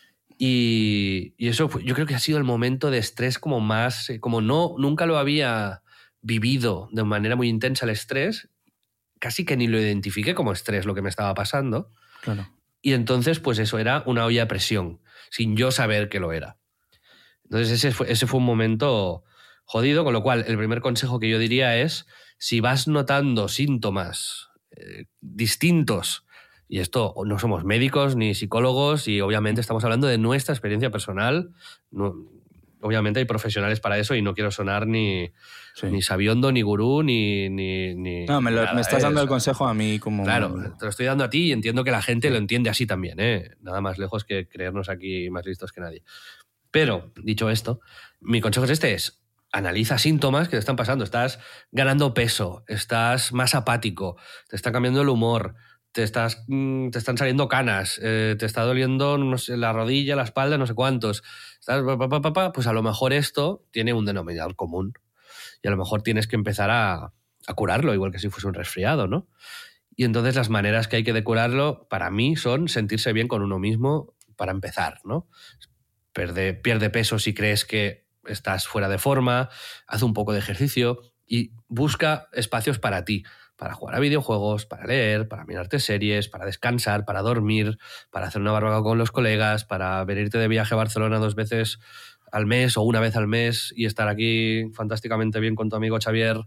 Y eso yo creo que ha sido el momento de estrés como más, como nunca lo había vivido de manera muy intensa el estrés, casi que ni lo identifiqué como estrés lo que me estaba pasando. Claro. Y entonces pues eso era una olla a presión, sin yo saber que lo era. Entonces ese fue un momento jodido, con lo cual el primer consejo que yo diría es, si vas notando síntomas distintos, y esto no somos médicos ni psicólogos y obviamente estamos hablando de nuestra experiencia personal. Obviamente hay profesionales para eso y no quiero sonar ni sabiondo, ni gurú, ni no, me estás dando el eso. Consejo a mí como... Claro, te lo estoy dando a ti y entiendo que la gente lo entiende así también, ¿eh? Nada más lejos que creernos aquí más listos que nadie. Pero, dicho esto, mi consejo es analiza síntomas que te están pasando. Estás ganando peso, estás más apático, te está cambiando el humor, te están saliendo canas, te está doliendo, no sé, la rodilla, la espalda, no sé cuántos. Pues a lo mejor esto tiene un denominador común y a lo mejor tienes que empezar a curarlo, igual que si fuese un resfriado, ¿no? Y entonces las maneras que hay que curarlo, para mí, son sentirse bien con uno mismo para empezar, ¿no? Pierde peso si crees que estás fuera de forma, haz un poco de ejercicio y busca espacios para ti, para jugar a videojuegos, para leer, para mirarte series, para descansar, para dormir, para hacer una barbacoa con los colegas, para venirte de viaje a Barcelona 2 veces al mes o una vez al mes y estar aquí fantásticamente bien con tu amigo Xavier.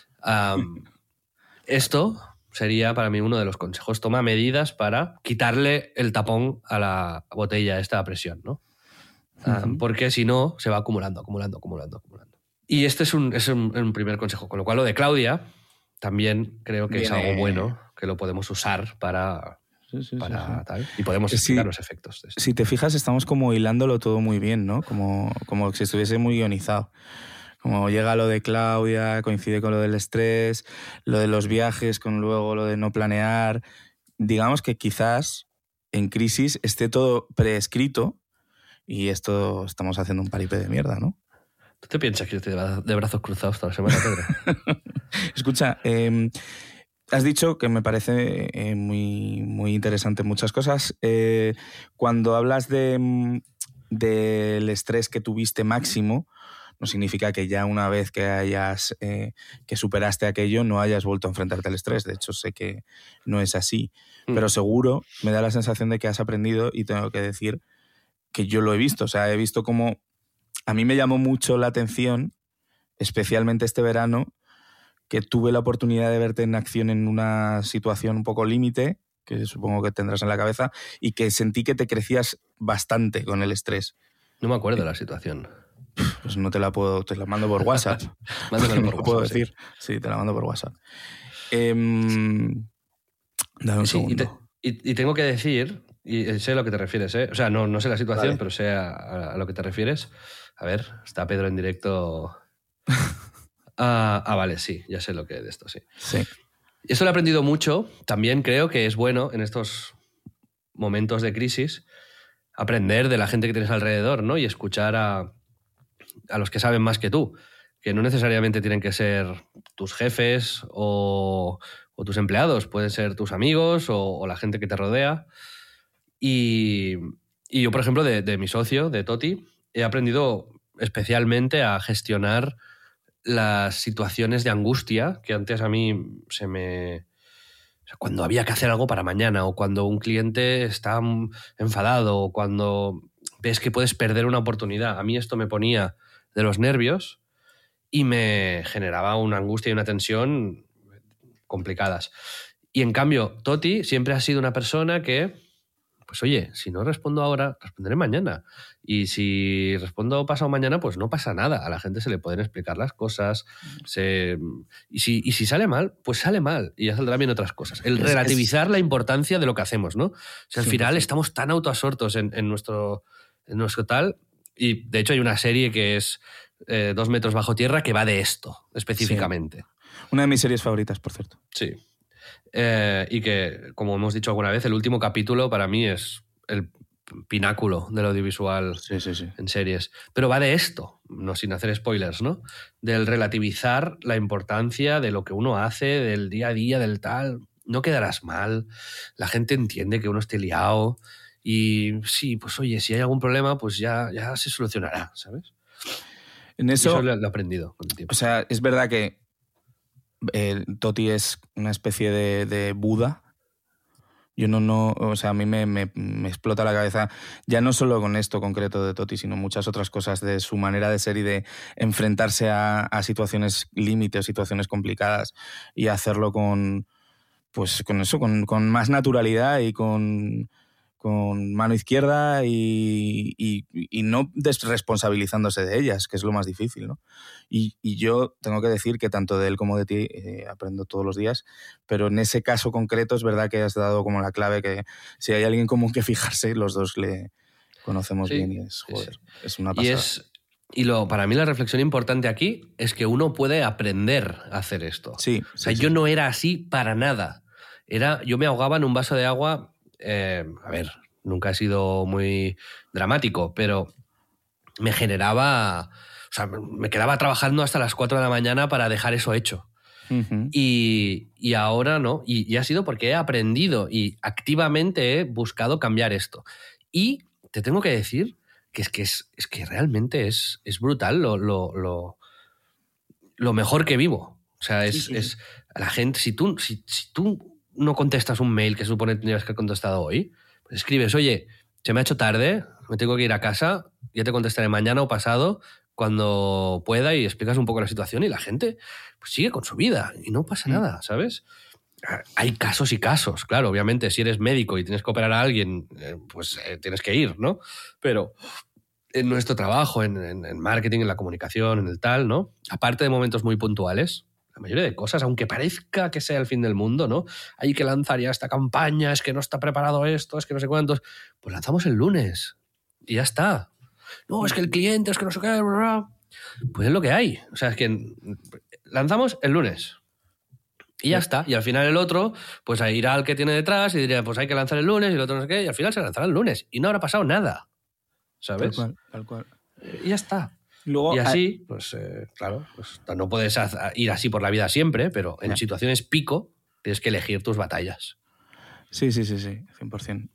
Esto sería para mí uno de los consejos. Toma medidas para quitarle el tapón a la botella esta presión, ¿no? Porque si no, se va acumulando. Y este es un primer consejo. Con lo cual, lo de Claudia también creo que es algo bueno, que lo podemos usar para tal. Y podemos explicar los efectos de esto. Si te fijas, estamos como hilándolo todo muy bien, ¿no? Como si estuviese muy guionizado. Como llega lo de Claudia, coincide con lo del estrés, lo de los viajes, con luego lo de no planear. Digamos que quizás en crisis esté todo preescrito. Y esto estamos haciendo un paripé de mierda, ¿no? ¿Tú te piensas que yo estoy de brazos cruzados toda la semana, Pedro? Escucha, has dicho que me parece muy, muy interesante muchas cosas. Cuando hablas del estrés que tuviste máximo, no significa que ya una vez que superaste aquello no hayas vuelto a enfrentarte al estrés. De hecho, sé que no es así. Pero seguro me da la sensación de que has aprendido y tengo que decir que yo lo he visto. O sea, he visto cómo a mí me llamó mucho la atención, especialmente este verano, que tuve la oportunidad de verte en acción en una situación un poco límite, que supongo que tendrás en la cabeza, y que sentí que te crecías bastante con el estrés. No me acuerdo de la situación. Pues no te la puedo, te la mando por WhatsApp. Mándamelo por WhatsApp. Puedo decir. Sí, te la mando por WhatsApp. Dame un segundo. Y tengo que decir, y sé a lo que te refieres, ¿eh? O sea, no sé la situación, Vale. pero sé a lo que te refieres. A ver, está Pedro en directo. Vale, sí, ya sé lo que es de esto, sí. Sí. Esto lo he aprendido mucho. También creo que es bueno en estos momentos de crisis aprender de la gente que tienes alrededor, ¿no? Y escuchar a los que saben más que tú, que no necesariamente tienen que ser tus jefes o tus empleados, pueden ser tus amigos o la gente que te rodea. Y yo, por ejemplo, de mi socio, de Toti, he aprendido especialmente a gestionar las situaciones de angustia que antes a mí o sea, cuando había que hacer algo para mañana o cuando un cliente está enfadado o cuando ves que puedes perder una oportunidad. A mí esto me ponía de los nervios y me generaba una angustia y una tensión complicadas. Y en cambio, Toti siempre ha sido una persona que pues oye, si no respondo ahora, responderé mañana. Y si respondo pasado mañana, pues no pasa nada. A la gente se le pueden explicar las cosas. Y si sale mal, pues sale mal. Y ya saldrán bien otras cosas. El relativizar la importancia de lo que hacemos, ¿no? O sea, al final estamos tan autoabsortos en nuestro tal. Y de hecho hay una serie que es 2 metros bajo tierra que va de esto, específicamente. Sí. Una de mis series favoritas, por cierto. Sí. Y que, como hemos dicho alguna vez, el último capítulo para mí es el pináculo del audiovisual en series. Pero va de esto, no sin hacer spoilers, ¿no? Del relativizar la importancia de lo que uno hace, del día a día, del tal. No quedarás mal, la gente entiende que uno esté liado y sí, pues oye, si hay algún problema, pues ya se solucionará, ¿sabes? En eso lo he aprendido con el tiempo. O sea, es verdad que Toti es una especie de Buda. Yo o sea, a mí me explota la cabeza, ya no solo con esto concreto de Toti, sino muchas otras cosas de su manera de ser y de enfrentarse a situaciones límite o situaciones complicadas y hacerlo con más naturalidad y con mano izquierda y no desresponsabilizándose de ellas, que es lo más difícil, ¿no? Y yo tengo que decir que tanto de él como de ti aprendo todos los días, pero en ese caso concreto es verdad que has dado como la clave que si hay alguien común que fijarse, los dos le conocemos bien y es una pasada. Para mí la reflexión importante aquí es que uno puede aprender a hacer esto. Yo no era así para nada. Yo me ahogaba en un vaso de agua. A ver, nunca he sido muy dramático, pero me generaba... O sea, me quedaba trabajando hasta las 4 de la mañana para dejar eso hecho. Uh-huh. Y ahora no. Y ha sido porque he aprendido y activamente he buscado cambiar esto. Y te tengo que decir que es que realmente es brutal lo mejor que vivo. O sea, es la gente... Si tú no contestas un mail que supone que tendrías que haber contestado hoy, pues escribes, oye, se me ha hecho tarde, me tengo que ir a casa, ya te contestaré mañana o pasado cuando pueda y explicas un poco la situación y la gente pues sigue con su vida y no pasa nada, ¿sabes? Hay casos y casos, claro, obviamente si eres médico y tienes que operar a alguien, pues tienes que ir, ¿no? Pero en nuestro trabajo, en marketing, en la comunicación, en el tal, ¿no? Aparte de momentos muy puntuales, la mayoría de cosas, aunque parezca que sea el fin del mundo, ¿no? Hay que lanzar ya esta campaña, es que no está preparado esto, es que no sé cuántos. Pues lanzamos el lunes y ya está. No, es que el cliente, es que no sé qué, bla, bla. Pues es lo que hay. O sea, es que lanzamos el lunes y ya está. Y al final el otro, pues irá al que tiene detrás y diría, pues hay que lanzar el lunes y el otro no sé qué, y al final se lanzará el lunes y no habrá pasado nada. ¿Sabes? Tal cual. Y ya está. Luego, y así, pues claro, pues no puedes ir así por la vida siempre, pero en situaciones pico tienes que elegir tus batallas. Sí, 100%.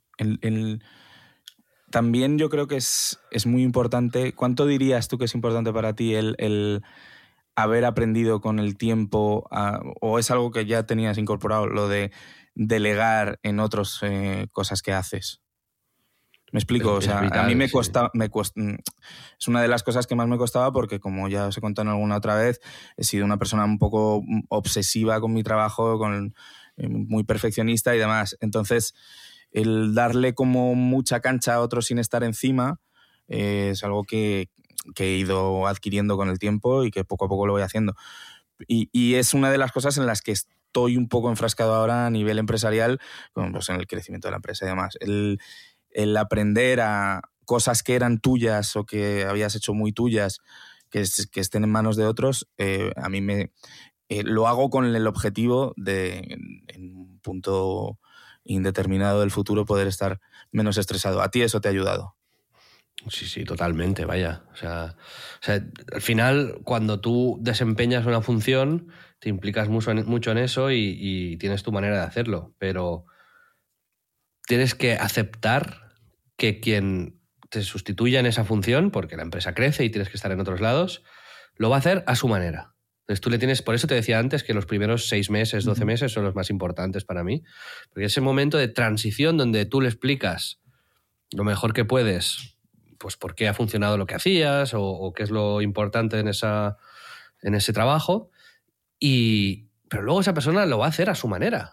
También yo creo que es muy importante. ¿Cuánto dirías tú que es importante para ti el haber aprendido con el tiempo, o es algo que ya tenías incorporado, lo de delegar en otros cosas que haces? Me explico, o sea, vital, a mí me cuesta, es una de las cosas que más me costaba porque, como ya os he contado alguna otra vez, he sido una persona un poco obsesiva con mi trabajo, muy perfeccionista y demás. Entonces, el darle como mucha cancha a otros sin estar encima es algo que he ido adquiriendo con el tiempo y que poco a poco lo voy haciendo. Y es una de las cosas en las que estoy un poco enfrascado ahora a nivel empresarial, pues en el crecimiento de la empresa y demás. El aprender a cosas que eran tuyas o que habías hecho muy tuyas, que estén en manos de otros, a mí lo hago con el objetivo de, en un punto indeterminado del futuro, poder estar menos estresado. ¿A ti eso te ha ayudado? Sí, totalmente, vaya. O sea, al final, cuando tú desempeñas una función, te implicas mucho en eso y tienes tu manera de hacerlo, pero tienes que aceptar que quien te sustituya en esa función, porque la empresa crece y tienes que estar en otros lados, lo va a hacer a su manera. Entonces tú le tienes, por eso te decía antes que los primeros 6 meses, 12 meses son los más importantes para mí, porque es el momento de transición donde tú le explicas lo mejor que puedes, pues por qué ha funcionado lo que hacías o qué es lo importante en ese trabajo, pero luego esa persona lo va a hacer a su manera.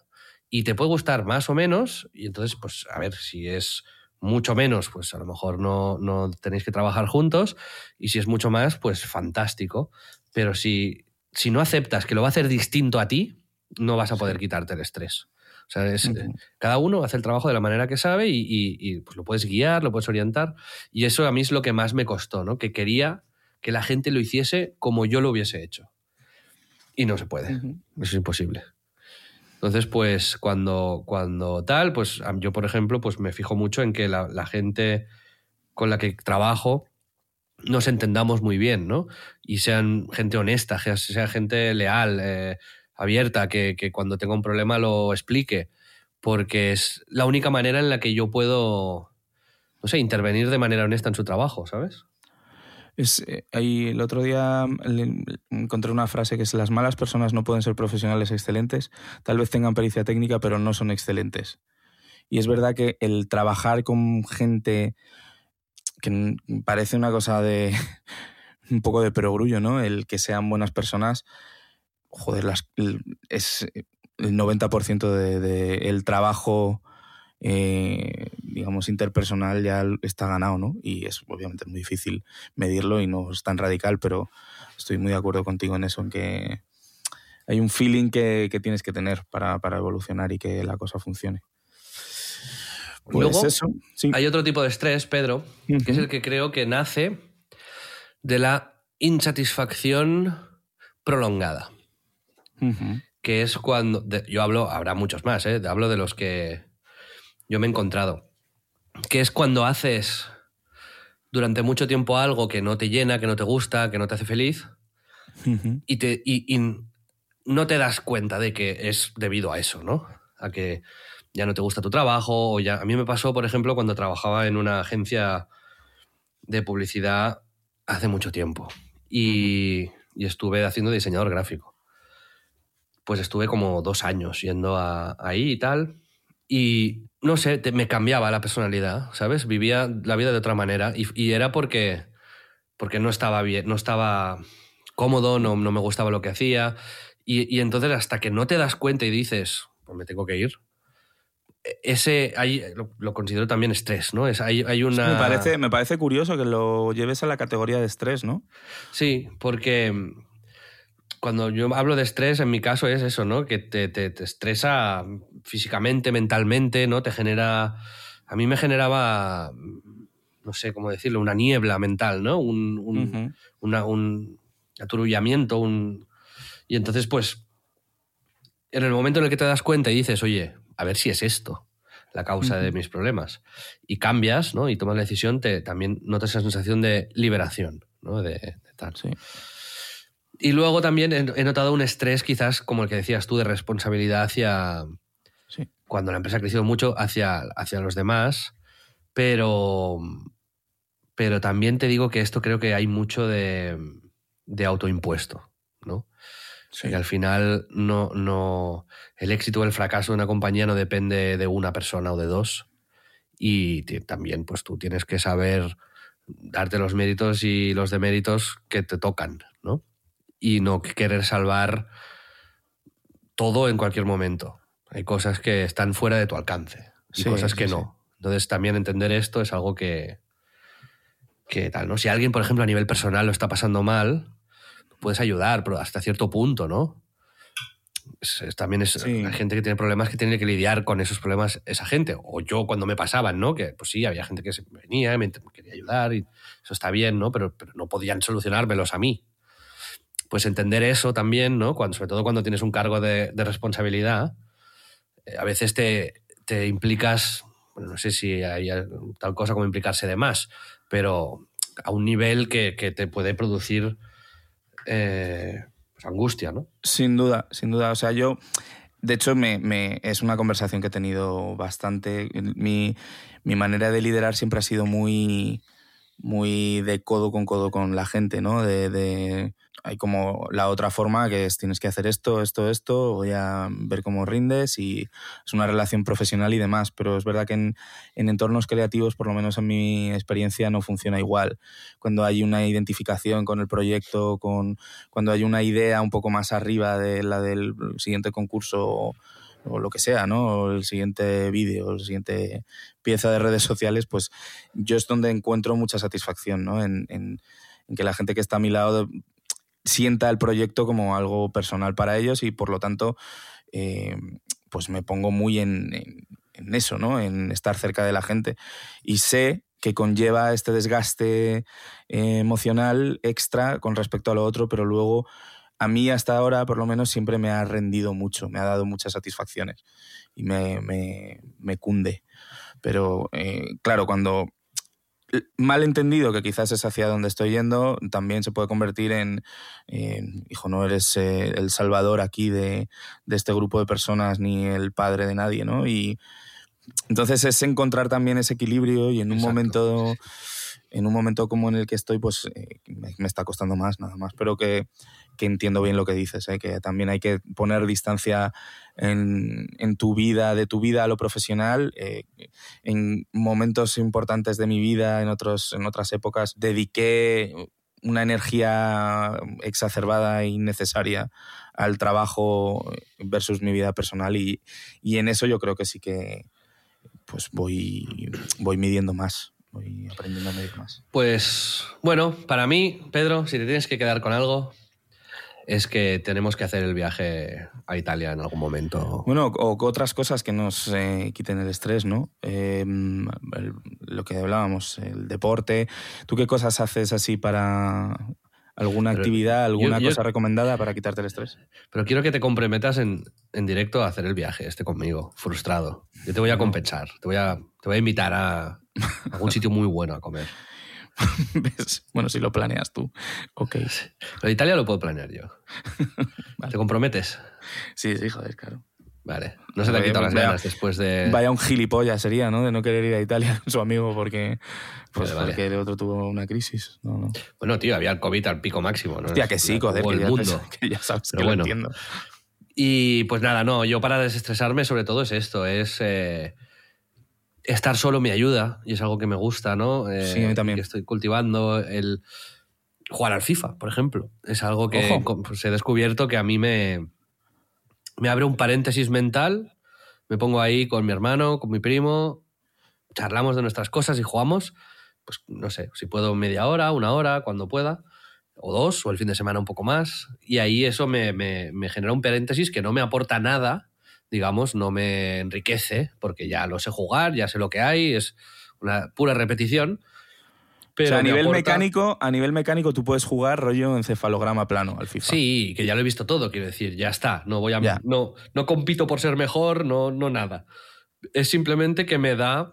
y te puede gustar más o menos, y entonces, pues a ver, si es mucho menos, pues a lo mejor no tenéis que trabajar juntos, y si es mucho más, pues fantástico. Pero si no aceptas que lo va a hacer distinto a ti, no vas a poder quitarte el estrés. O sea, cada uno hace el trabajo de la manera que sabe y pues lo puedes guiar, lo puedes orientar, y eso a mí es lo que más me costó, ¿no? Que quería que la gente lo hiciese como yo lo hubiese hecho. Y no se puede, eso es imposible. Entonces, pues cuando tal, pues yo, por ejemplo, pues me fijo mucho en que la gente con la que trabajo nos entendamos muy bien, ¿no? Y sean gente honesta, sea gente leal, abierta, que cuando tenga un problema lo explique, porque es la única manera en la que yo puedo, no sé, intervenir de manera honesta en su trabajo, ¿sabes? El otro día encontré una frase que es: las malas personas no pueden ser profesionales excelentes, tal vez tengan pericia técnica, pero no son excelentes. Y es verdad que el trabajar con gente que parece una cosa de un poco de perogrullo, ¿no? El que sean buenas personas, joder, es el 90% del trabajo, digamos, interpersonal ya está ganado, ¿no? Y es obviamente muy difícil medirlo y no es tan radical, pero estoy muy de acuerdo contigo en eso, en que hay un feeling que tienes que tener para evolucionar y que la cosa funcione. Pues luego, eso, sí. Hay otro tipo de estrés, Pedro, que es el que creo que nace de la insatisfacción prolongada. Que es cuando... yo hablo, habrá muchos más, hablo de los que yo me he encontrado. Que es cuando haces durante mucho tiempo algo que no te llena, que no te gusta, que no te hace feliz, y no te das cuenta de que es debido a eso, ¿no? A que ya no te gusta tu trabajo, o ya... A mí me pasó, por ejemplo, cuando trabajaba en una agencia de publicidad hace mucho tiempo y estuve haciendo diseñador gráfico. Pues estuve como 2 años yendo ahí y tal, y no sé, me cambiaba la personalidad, ¿sabes? Vivía la vida de otra manera y era porque no estaba bien, no estaba cómodo, no me gustaba lo que hacía, y entonces hasta que no te das cuenta y dices, pues me tengo que ir, ahí lo considero también estrés, ¿no? Hay una... Sí, me parece curioso que lo lleves a la categoría de estrés, ¿no? Sí, porque cuando yo hablo de estrés, en mi caso es eso, ¿no? Que te estresa físicamente, mentalmente, ¿no? Te genera... A mí me generaba, no sé cómo decirlo, una niebla mental, ¿no? Un aturullamiento, y entonces, pues, en el momento en el que te das cuenta y dices, oye, a ver si es esto la causa de mis problemas, y cambias, ¿no? Y tomas la decisión, también notas esa sensación de liberación, ¿no? De tal. Sí. Y luego también he notado un estrés, quizás, como el que decías tú, de responsabilidad hacia... Sí. Cuando la empresa ha crecido mucho, hacia los demás, pero también te digo que esto creo que hay mucho de autoimpuesto, ¿no? Sí. Que al final el éxito o el fracaso de una compañía no depende de una persona o de dos, y también pues tú tienes que saber darte los méritos y los deméritos que te tocan, ¿no? Y no querer salvar todo en cualquier momento. Hay cosas que están fuera de tu alcance y cosas que no. Sí. Entonces también entender esto es algo que tal, ¿no? Si alguien, por ejemplo, a nivel personal lo está pasando mal, puedes ayudar, pero hasta cierto punto, ¿no? También hay gente que tiene problemas, que tiene que lidiar con esos problemas esa gente. O yo cuando me pasaban, ¿no? Que pues sí, había gente que venía, me quería ayudar y eso está bien, ¿no? Pero no podían solucionármelos a mí. Pues entender eso también, ¿no? Sobre todo cuando tienes un cargo de responsabilidad, a veces te implicas, bueno, no sé si hay tal cosa como implicarse de más, pero a un nivel que te puede producir pues angustia, ¿no? Sin duda, sin duda. O sea, yo, de hecho, es una conversación que he tenido bastante. Mi manera de liderar siempre ha sido muy, muy de codo con la gente, ¿no? Hay como la otra forma, que es tienes que hacer esto, voy a ver cómo rindes, y es una relación profesional y demás, pero es verdad que en entornos creativos, por lo menos en mi experiencia, no funciona igual. Cuando hay una identificación con el proyecto, cuando hay una idea un poco más arriba de la del siguiente concurso o lo que sea, ¿no? O el siguiente vídeo, la siguiente pieza de redes sociales, pues yo es donde encuentro mucha satisfacción, ¿no? En que la gente que está a mi lado sienta el proyecto como algo personal para ellos y por lo tanto pues me pongo muy en eso, ¿no? En estar cerca de la gente. Y sé que conlleva este desgaste emocional extra con respecto a lo otro, pero luego a mí hasta ahora por lo menos siempre me ha rendido mucho, me ha dado muchas satisfacciones y me cunde. Pero claro, cuando mal entendido, que quizás es hacia donde estoy yendo, también se puede convertir en hijo, no eres el salvador aquí de este grupo de personas ni el padre de nadie, ¿no? Y entonces es encontrar también ese equilibrio y en un momento como en el que estoy, pues me está costando más, nada más. Pero que entiendo bien lo que dices, que también hay que poner distancia en tu vida, de tu vida a lo profesional. En momentos importantes de mi vida, en otras épocas, dediqué una energía exacerbada e innecesaria al trabajo versus mi vida personal y en eso yo creo que sí que pues voy midiendo más, voy aprendiendo a medir más. Pues bueno, para mí, Pedro, si te tienes que quedar con algo, es que tenemos que hacer el viaje a Italia en algún momento. Bueno, o otras cosas que nos quiten el estrés, ¿no? Lo que hablábamos, el deporte. ¿Tú qué cosas haces así para alguna actividad, alguna cosa recomendada para quitarte el estrés? Pero quiero que te comprometas en directo a hacer el viaje conmigo, frustrado. Yo te voy a compensar, te voy a invitar a algún sitio muy bueno a comer. ¿Ves? Bueno, si lo planeas tú, ok. Pero Italia lo puedo planear yo. Vale. ¿Te comprometes? Sí, joder, claro. Vale, no se te han quitado las ganas después de... Vaya un gilipollas sería, ¿no? De no querer ir a Italia con su amigo porque el otro tuvo una crisis. No. Bueno, tío, había el COVID al pico máximo, ¿no? Hostia, que sí, joder, el mundo. Que ya sabes. Pero que bueno, lo entiendo. Y pues nada, no, yo para desestresarme sobre todo es esto, es... estar solo me ayuda y es algo que me gusta, ¿no? Sí, a mí también. Que estoy cultivando el jugar al FIFA, por ejemplo. Es algo que pues, he descubierto que a mí me abre un paréntesis mental, me pongo ahí con mi hermano, con mi primo, charlamos de nuestras cosas y jugamos, pues no sé, si puedo media hora, una hora, cuando pueda, o dos, o el fin de semana un poco más, y ahí eso me genera un paréntesis que no me aporta nada, digamos, no me enriquece, porque ya lo sé jugar, ya sé lo que hay, es una pura repetición. Pero o sea, a nivel mecánico tú puedes jugar rollo encefalograma plano al FIFA. Sí, que ya lo he visto todo, quiero decir, ya está. No voy a no compito por ser mejor, no nada. Es simplemente que me da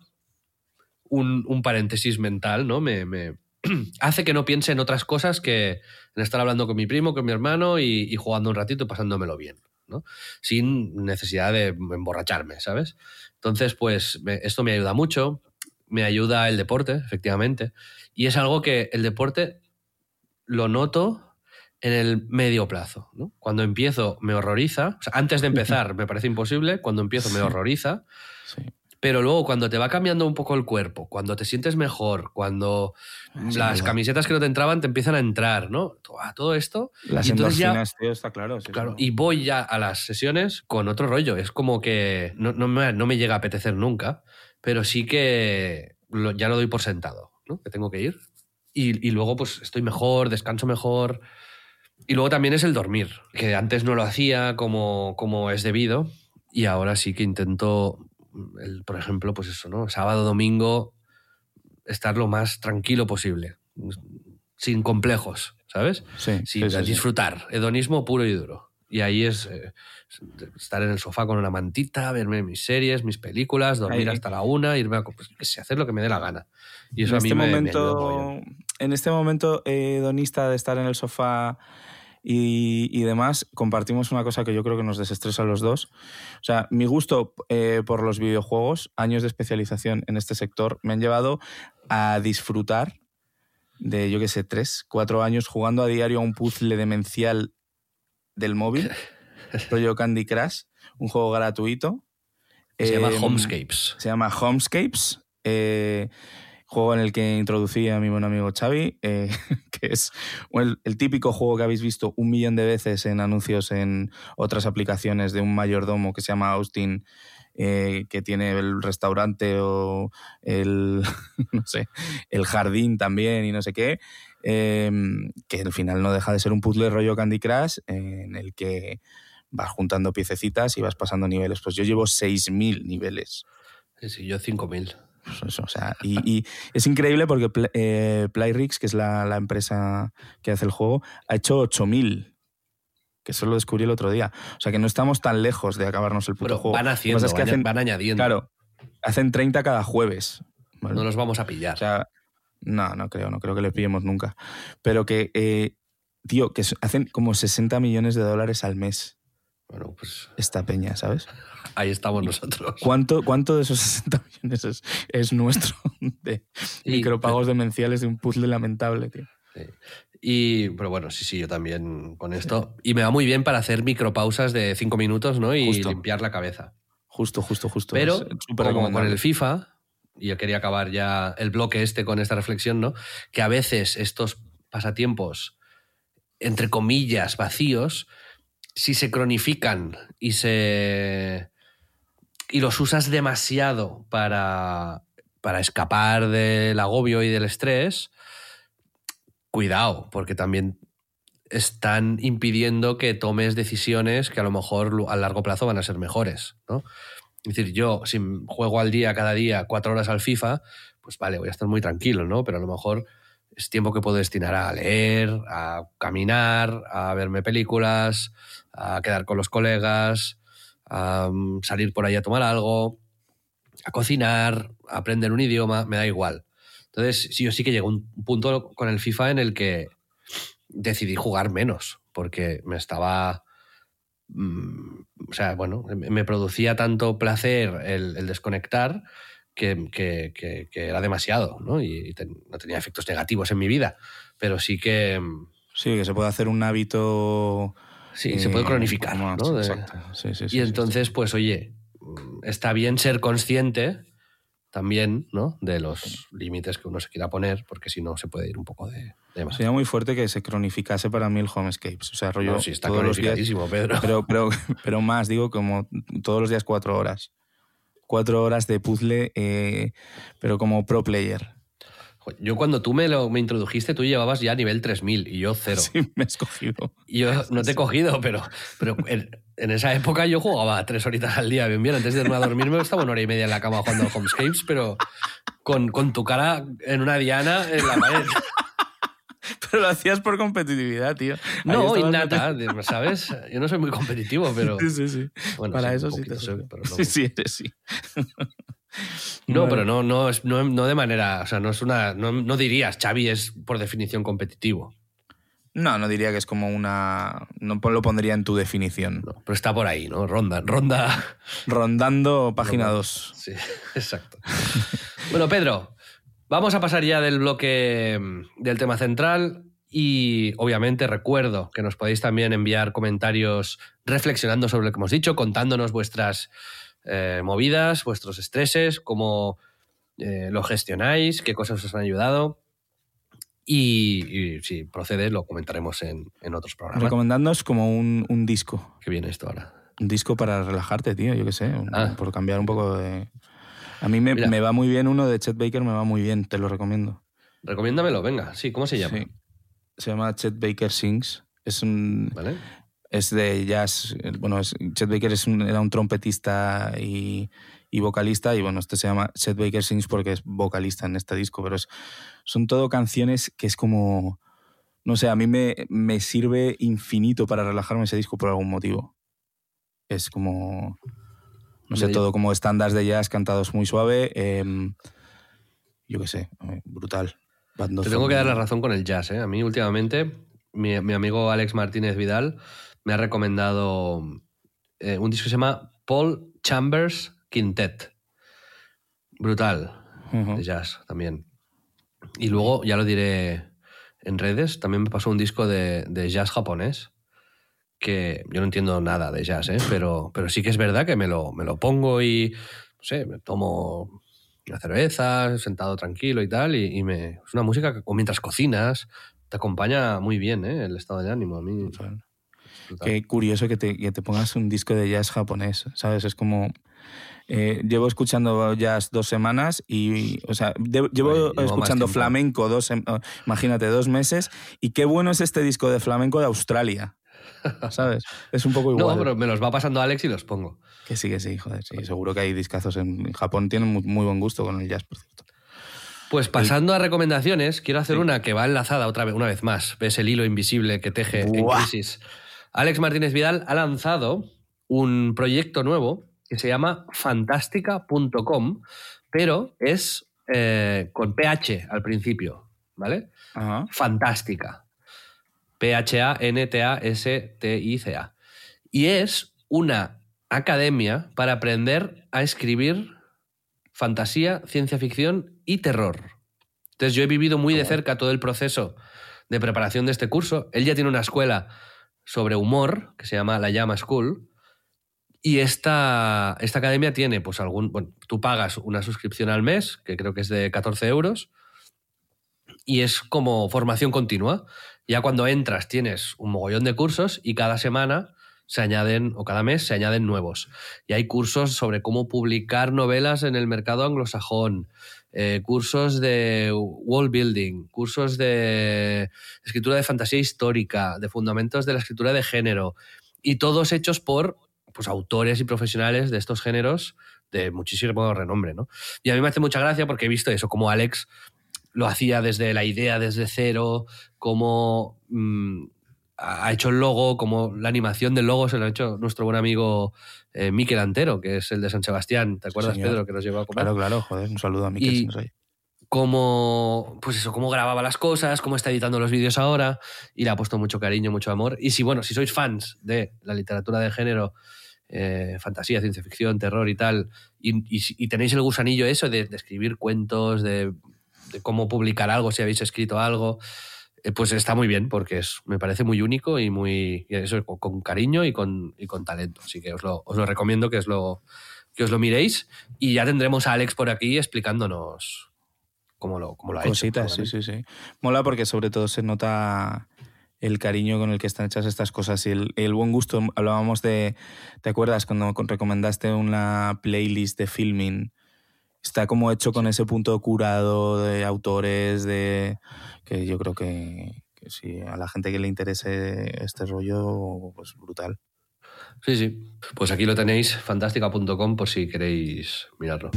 un paréntesis mental, ¿no? Me hace que no piense en otras cosas que en estar hablando con mi primo, con mi hermano y jugando un ratito y pasándomelo bien, ¿no? Sin necesidad de emborracharme, ¿sabes? Entonces, pues esto me ayuda mucho, me ayuda el deporte, efectivamente, y es algo que el deporte lo noto en el medio plazo, ¿no? Cuando empiezo me horroriza, o sea, antes de empezar me parece imposible, cuando empiezo me horroriza, sí. Pero luego cuando te va cambiando un poco el cuerpo, cuando te sientes mejor, cuando las camisetas que no te entraban te empiezan a entrar, ¿no? Todo esto. Las endorfinas, tío, está claro. Sí, claro. Y voy ya a las sesiones con otro rollo. Es como que no me llega a apetecer nunca, pero sí que ya lo doy por sentado, ¿no? Que tengo que ir. Y luego pues estoy mejor, descanso mejor. Y luego también es el dormir, que antes no lo hacía como es debido y ahora sí que intento... por ejemplo, pues eso, ¿no? Sábado, domingo, estar lo más tranquilo posible, sin complejos, ¿sabes? Sí, disfrutar, hedonismo puro y duro. Y ahí es estar en el sofá con una mantita, verme mis series, mis películas, dormir hasta la 1, irme a hacer lo que me dé la gana. Y eso a mí me ayuda. En este momento hedonista de estar en el sofá y demás, compartimos una cosa que yo creo que nos desestresa a los dos. O sea, mi gusto por los videojuegos, años de especialización en este sector, me han llevado a disfrutar de, yo qué sé, 3, 4 años jugando a diario a un puzzle demencial del móvil, rollo Candy Crush, un juego gratuito. Se llama Homescapes. Se llama Homescapes. juego en el que introducí a mi buen amigo Xavi, que es el típico juego que habéis visto 1 millón de veces en anuncios en otras aplicaciones de un mayordomo que se llama Austin, que tiene el restaurante o no sé, el jardín también y no sé qué, que al final no deja de ser un puzzle rollo Candy Crush en el que vas juntando piececitas y vas pasando niveles. Pues yo llevo 6.000 niveles. Sí, yo 5.000. Pues eso, o sea, y es increíble porque Playrix, que es la empresa que hace el juego, ha hecho 8.000, que eso lo descubrí el otro día. O sea, que no estamos tan lejos de acabarnos el puto Pero juego. van haciendo, van añadiendo. Claro, hacen 30 cada jueves. ¿Vale? No los vamos a pillar. O sea, no creo que les pillemos nunca. Pero que, tío, que hacen como $60 millones al mes. Bueno, pues esta peña, ¿sabes? Ahí estamos nosotros. ¿Cuánto de esos 60 millones es nuestro de micropagos demenciales de un puzzle lamentable, tío? Sí. Pero bueno, sí, yo también con esto. Y me va muy bien para hacer micropausas de 5 minutos, ¿no? Y limpiar la cabeza. Justo. Pero como con el FIFA, y yo quería acabar ya el bloque con esta reflexión, ¿no? Que a veces estos pasatiempos, entre comillas, vacíos, si se cronifican y los usas demasiado para escapar del agobio y del estrés, cuidado, porque también están impidiendo que tomes decisiones que a lo mejor a largo plazo van a ser mejores, ¿no? Es decir, yo si juego al día, cada día, 4 horas al FIFA, pues vale, voy a estar muy tranquilo, ¿no? Pero a lo mejor es tiempo que puedo destinar a leer, a caminar, a verme películas, a quedar con los colegas, a salir por ahí a tomar algo, a cocinar, a aprender un idioma, me da igual. Entonces, sí, yo sí que llegó un punto con el FIFA en el que decidí jugar menos, porque me estaba... o sea, bueno, me producía tanto placer el desconectar que era demasiado, ¿no? Y no tenía efectos negativos en mi vida, pero sí que... Sí, que se puede hacer un hábito... Sí, se puede cronificar, más, ¿no? Exacto. Sí, y entonces, pues oye, está bien ser consciente también, ¿no? De los límites que uno se quiera poner, porque si no se puede ir un poco de más. Sería muy fuerte que se cronificase para mí el Homescapes. O sea, rollo... No, sí, está cronificadísimo, Pedro. Pero más, digo, como todos los días 4 horas. 4 horas de puzzle, pero como pro player. Yo cuando tú me introdujiste, tú llevabas ya nivel 3000 y yo 0. Sí, me has cogido. Yo no te he cogido, pero en esa época yo jugaba 3 horitas al día, bien. Antes de irme a dormirme estaba 1 hora y media en la cama jugando al Homescapes, pero con tu cara en una diana en la pared. Pero lo hacías por competitividad, tío. No, innata, ¿sabes? Yo no soy muy competitivo, pero... Sí. Bueno, para sí, eso sí te soy, pero no. Sí, sí. No, pero no de manera... O sea, no dirías, Xavi es por definición competitivo. No diría que es como una... No lo pondría en tu definición. No, pero está por ahí, ¿no? Ronda. Rondando página 2. Sí, exacto. Bueno, Pedro, vamos a pasar ya del bloque del tema central y obviamente recuerdo que nos podéis también enviar comentarios reflexionando sobre lo que hemos dicho, contándonos vuestras movidas, vuestros estreses, cómo lo gestionáis, qué cosas os han ayudado y si procede lo comentaremos en otros programas. Recomendándonos como un disco. ¿Qué viene esto ahora? Un disco para relajarte, tío, yo qué sé, por cambiar un poco de... A mí me va muy bien uno de Chet Baker, me va muy bien, te lo recomiendo. Recomiéndamelo, venga. Sí, ¿cómo se llama? Sí. Se llama Chet Baker Sings. ¿Vale? Es de jazz. Bueno, Chet Baker era un trompetista y vocalista, y bueno, este se llama Chet Baker Sings porque es vocalista en este disco, pero son todo canciones que es como... No sé, a mí me sirve infinito para relajarme ese disco por algún motivo. Es como... No sé, todo como estándares de jazz cantados muy suave. Yo qué sé, brutal. Te tengo que dar la razón con el jazz, ¿eh? A mí últimamente mi amigo Alex Martínez Vidal me ha recomendado un disco que se llama Paul Chambers Quintet. Brutal, de jazz también. Y luego, ya lo diré en redes, también me pasó un disco de jazz japonés, que yo no entiendo nada de jazz, pero sí que es verdad que me lo pongo y, no sé, me tomo una cerveza, sentado tranquilo y tal, y es una música que, o mientras cocinas, te acompaña muy bien, el estado de ánimo. A mí... Qué curioso que te pongas un disco de jazz japonés, ¿sabes? Es como... llevo escuchando jazz 2 semanas y, o sea, llevo escuchando flamenco imagínate, 2 meses, y qué bueno es este disco de flamenco de Australia, ¿sabes? Es un poco igual. No, pero me los va pasando Alex y los pongo. Que sí, joder, sí. Seguro que hay discazos en Japón, tienen muy buen gusto con el jazz, por cierto. Pues pasando a recomendaciones, quiero hacer una que va enlazada una vez más. ¿Ves el hilo invisible que teje en Crisis? Alex Martínez Vidal ha lanzado un proyecto nuevo que se llama fantástica.com, pero es con PH al principio, ¿vale? Ajá. Fantástica. PHANTASTICA. Y es una academia para aprender a escribir fantasía, ciencia ficción y terror. Entonces yo he vivido muy de cerca todo el proceso de preparación de este curso. Él ya tiene una escuela sobre humor que se llama La Llama School, y esta academia tiene pues tú pagas una suscripción al mes, que creo que es de 14 euros, y es como formación continua. Ya cuando entras tienes un mogollón de cursos y cada semana o cada mes se añaden nuevos. Y hay cursos sobre cómo publicar novelas en el mercado anglosajón, cursos de world building, cursos de escritura de fantasía histórica, de fundamentos de la escritura de género, y todos hechos por pues, autores y profesionales de estos géneros de muchísimo renombre, ¿no? Y a mí me hace mucha gracia porque he visto eso, como Alex lo hacía desde la idea, desde cero, cómo ha hecho el logo, como la animación del logo se lo ha hecho nuestro buen amigo Mikel Antero, que es el de San Sebastián. ¿Te acuerdas, Señor. Pedro, que nos llevó a comer? Claro, joder, un saludo a Mikel. Y cómo grababa las cosas, cómo está editando los vídeos ahora, y le ha puesto mucho cariño, mucho amor. Y si sois fans de la literatura de género, fantasía, ciencia ficción, terror y tal, y tenéis el gusanillo eso de escribir cuentos, de cómo publicar algo, si habéis escrito algo, pues está muy bien, porque me parece muy único y eso, con cariño y con talento. Así que os lo recomiendo que os lo miréis, y ya tendremos a Alex por aquí explicándonos cómo lo ha cositas, hecho. Sí. Mola porque sobre todo se nota el cariño con el que están hechas estas cosas y el buen gusto. Hablábamos ¿te acuerdas cuando recomendaste una playlist de filming? Está como hecho con ese punto curado de autores, que yo creo que sí, a la gente que le interese este rollo, pues brutal. Sí. Pues aquí lo tenéis, fantástica.com, por si queréis mirarlo.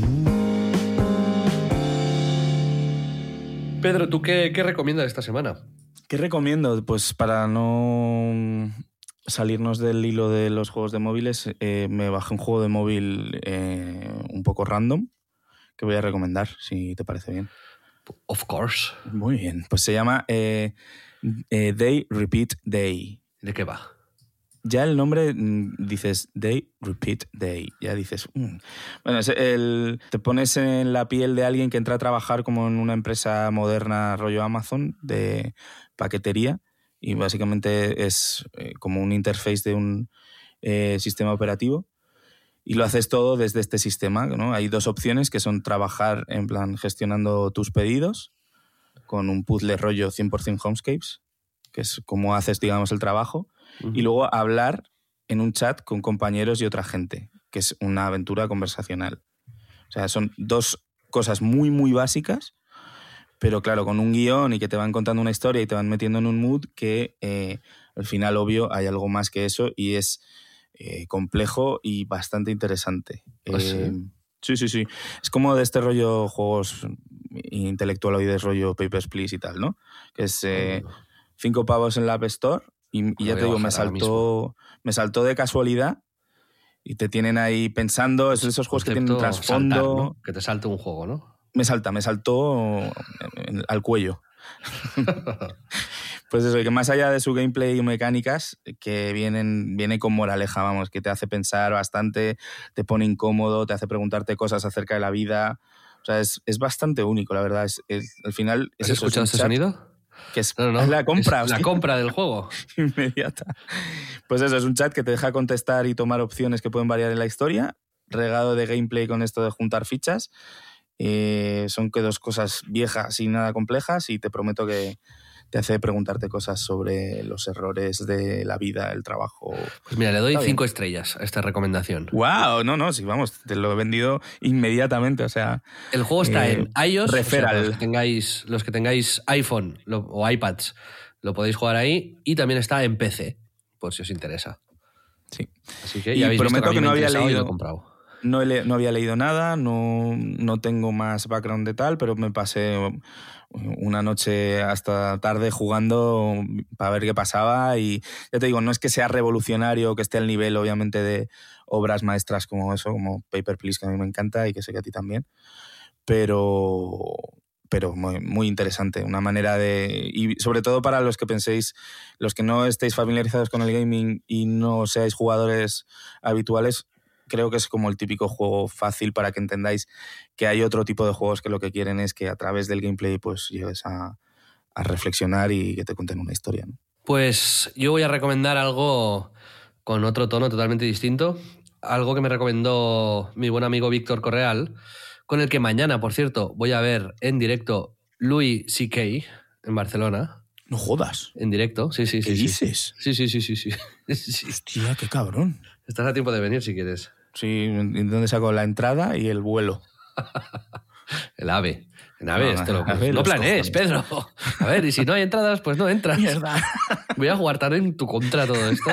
Pedro, ¿tú qué recomiendas esta semana? ¿Qué recomiendo? Pues para no salirnos del hilo de los juegos de móviles, me bajé un juego de móvil un poco random, que voy a recomendar, si te parece bien. Of course. Muy bien. Pues se llama Day Repeat Day. ¿De qué va? Ya el nombre dices Day Repeat Day. Ya dices... Bueno, te pones en la piel de alguien que entra a trabajar como en una empresa moderna rollo Amazon de paquetería, y básicamente es como un interface de un sistema operativo. Y lo haces todo desde este sistema, ¿no? Hay 2 opciones, que son trabajar en plan gestionando tus pedidos con un puzzle rollo 100% Homescapes, que es como haces, digamos, el trabajo, y luego hablar en un chat con compañeros y otra gente, que es una aventura conversacional. O sea, son 2 cosas muy, muy básicas, pero claro, con un guión y que te van contando una historia y te van metiendo en un mood que al final, obvio, hay algo más que eso y es... complejo y bastante interesante. Sí. Es como de este rollo juegos intelectualoides, rollo Papers, Please y tal, ¿no? Que es 5 pavos en la App Store y ya te digo, me saltó de casualidad y te tienen ahí pensando. Es de esos juegos que tienen un trasfondo. Saltar, ¿no? Que te salte un juego, ¿no? Me saltó al cuello. Pues eso, que más allá de su gameplay y mecánicas, que viene con moraleja, vamos, que te hace pensar bastante, te pone incómodo, te hace preguntarte cosas acerca de la vida. O sea, es bastante único, la verdad. Al final... ¿Has escuchado ese sonido? Que es la compra. Es la compra del juego. Inmediata. Pues eso, es un chat que te deja contestar y tomar opciones que pueden variar en la historia, regado de gameplay con esto de juntar fichas, Son que 2 cosas viejas y nada complejas, y te prometo que te hace preguntarte cosas sobre los errores de la vida, el trabajo. Pues mira, le doy 5 estrellas a esta recomendación. ¡Wow! No, sí, vamos, te lo he vendido inmediatamente, o sea... El juego está en iOS, referral. O sea, los que tengáis iPhone o iPads, lo podéis jugar ahí, y también está en PC, por si os interesa. Sí. Así que y ya habéis visto prometo que no había y lo he leído... comprado. No había leído nada, no tengo más background de tal, pero me pasé una noche hasta tarde jugando para ver qué pasaba, y ya te digo, no es que sea revolucionario, que esté al nivel obviamente de obras maestras como eso, como Paper Please, que a mí me encanta y que sé que a ti también, pero muy, muy interesante, una manera de... Y sobre todo para los que penséis, los que no estéis familiarizados con el gaming y no seáis jugadores habituales, creo que es como el típico juego fácil para que entendáis que hay otro tipo de juegos que lo que quieren es que a través del gameplay pues llegues a reflexionar y que te cuenten una historia, ¿no? Pues yo voy a recomendar algo con otro tono totalmente distinto, algo que me recomendó mi buen amigo Víctor Correal, con el que mañana, por cierto, voy a ver en directo Louis C.K. en Barcelona. No jodas. En directo, sí. ¿Qué dices? Sí. Hostia, qué cabrón. Estás a tiempo de venir si quieres. Sí, ¿dónde saco la entrada y el vuelo? El AVE. En AVE, no, no planees, Pedro. A ver, y si no hay entradas, pues no entras. Mierda. Voy a jugar tan en tu contra todo esto.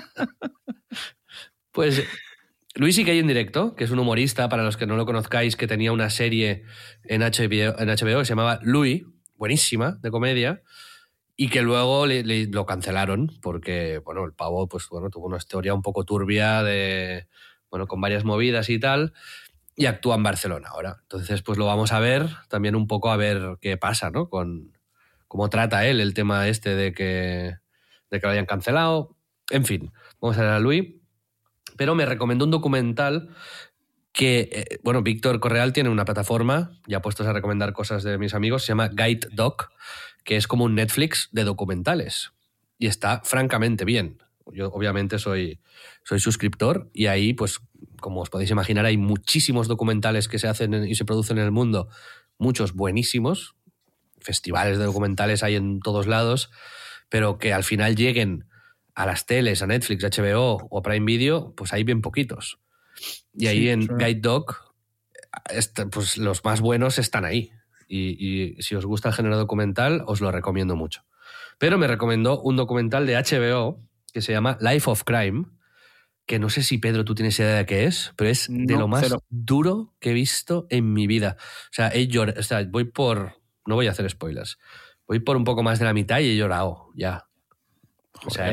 Pues Louis C.K. en directo, que es un humorista, para los que no lo conozcáis, que tenía una serie en HBO que se llamaba Louis, buenísima, de comedia, y que luego lo cancelaron porque, bueno, el pavo pues, bueno, tuvo una historia un poco turbia con varias movidas y tal, y actúa en Barcelona ahora. Entonces, pues lo vamos a ver, también un poco a ver qué pasa, ¿no? Con cómo trata él el tema este de que lo hayan cancelado. En fin, vamos a ver a Louis. Pero me recomendó un documental que, Víctor Correal tiene una plataforma, ya puestos a recomendar cosas de mis amigos, se llama Guide Doc, que es como un Netflix de documentales. Y está francamente bien. Yo obviamente soy suscriptor, y ahí, pues, como os podéis imaginar, hay muchísimos documentales que se hacen y se producen en el mundo, muchos buenísimos, festivales de documentales hay en todos lados, pero que al final lleguen a las teles, a Netflix, a HBO o a Prime Video, pues hay bien poquitos. Y ahí en Guide Doc, pues los más buenos están ahí. Y si os gusta el género documental, os lo recomiendo mucho. Pero me recomendó un documental de HBO que se llama Life of Crime, que no sé si, Pedro, tú tienes idea de qué es, pero es de lo más duro que he visto en mi vida. O sea, no voy a hacer spoilers. Voy por un poco más de la mitad y he llorado ya. O sea,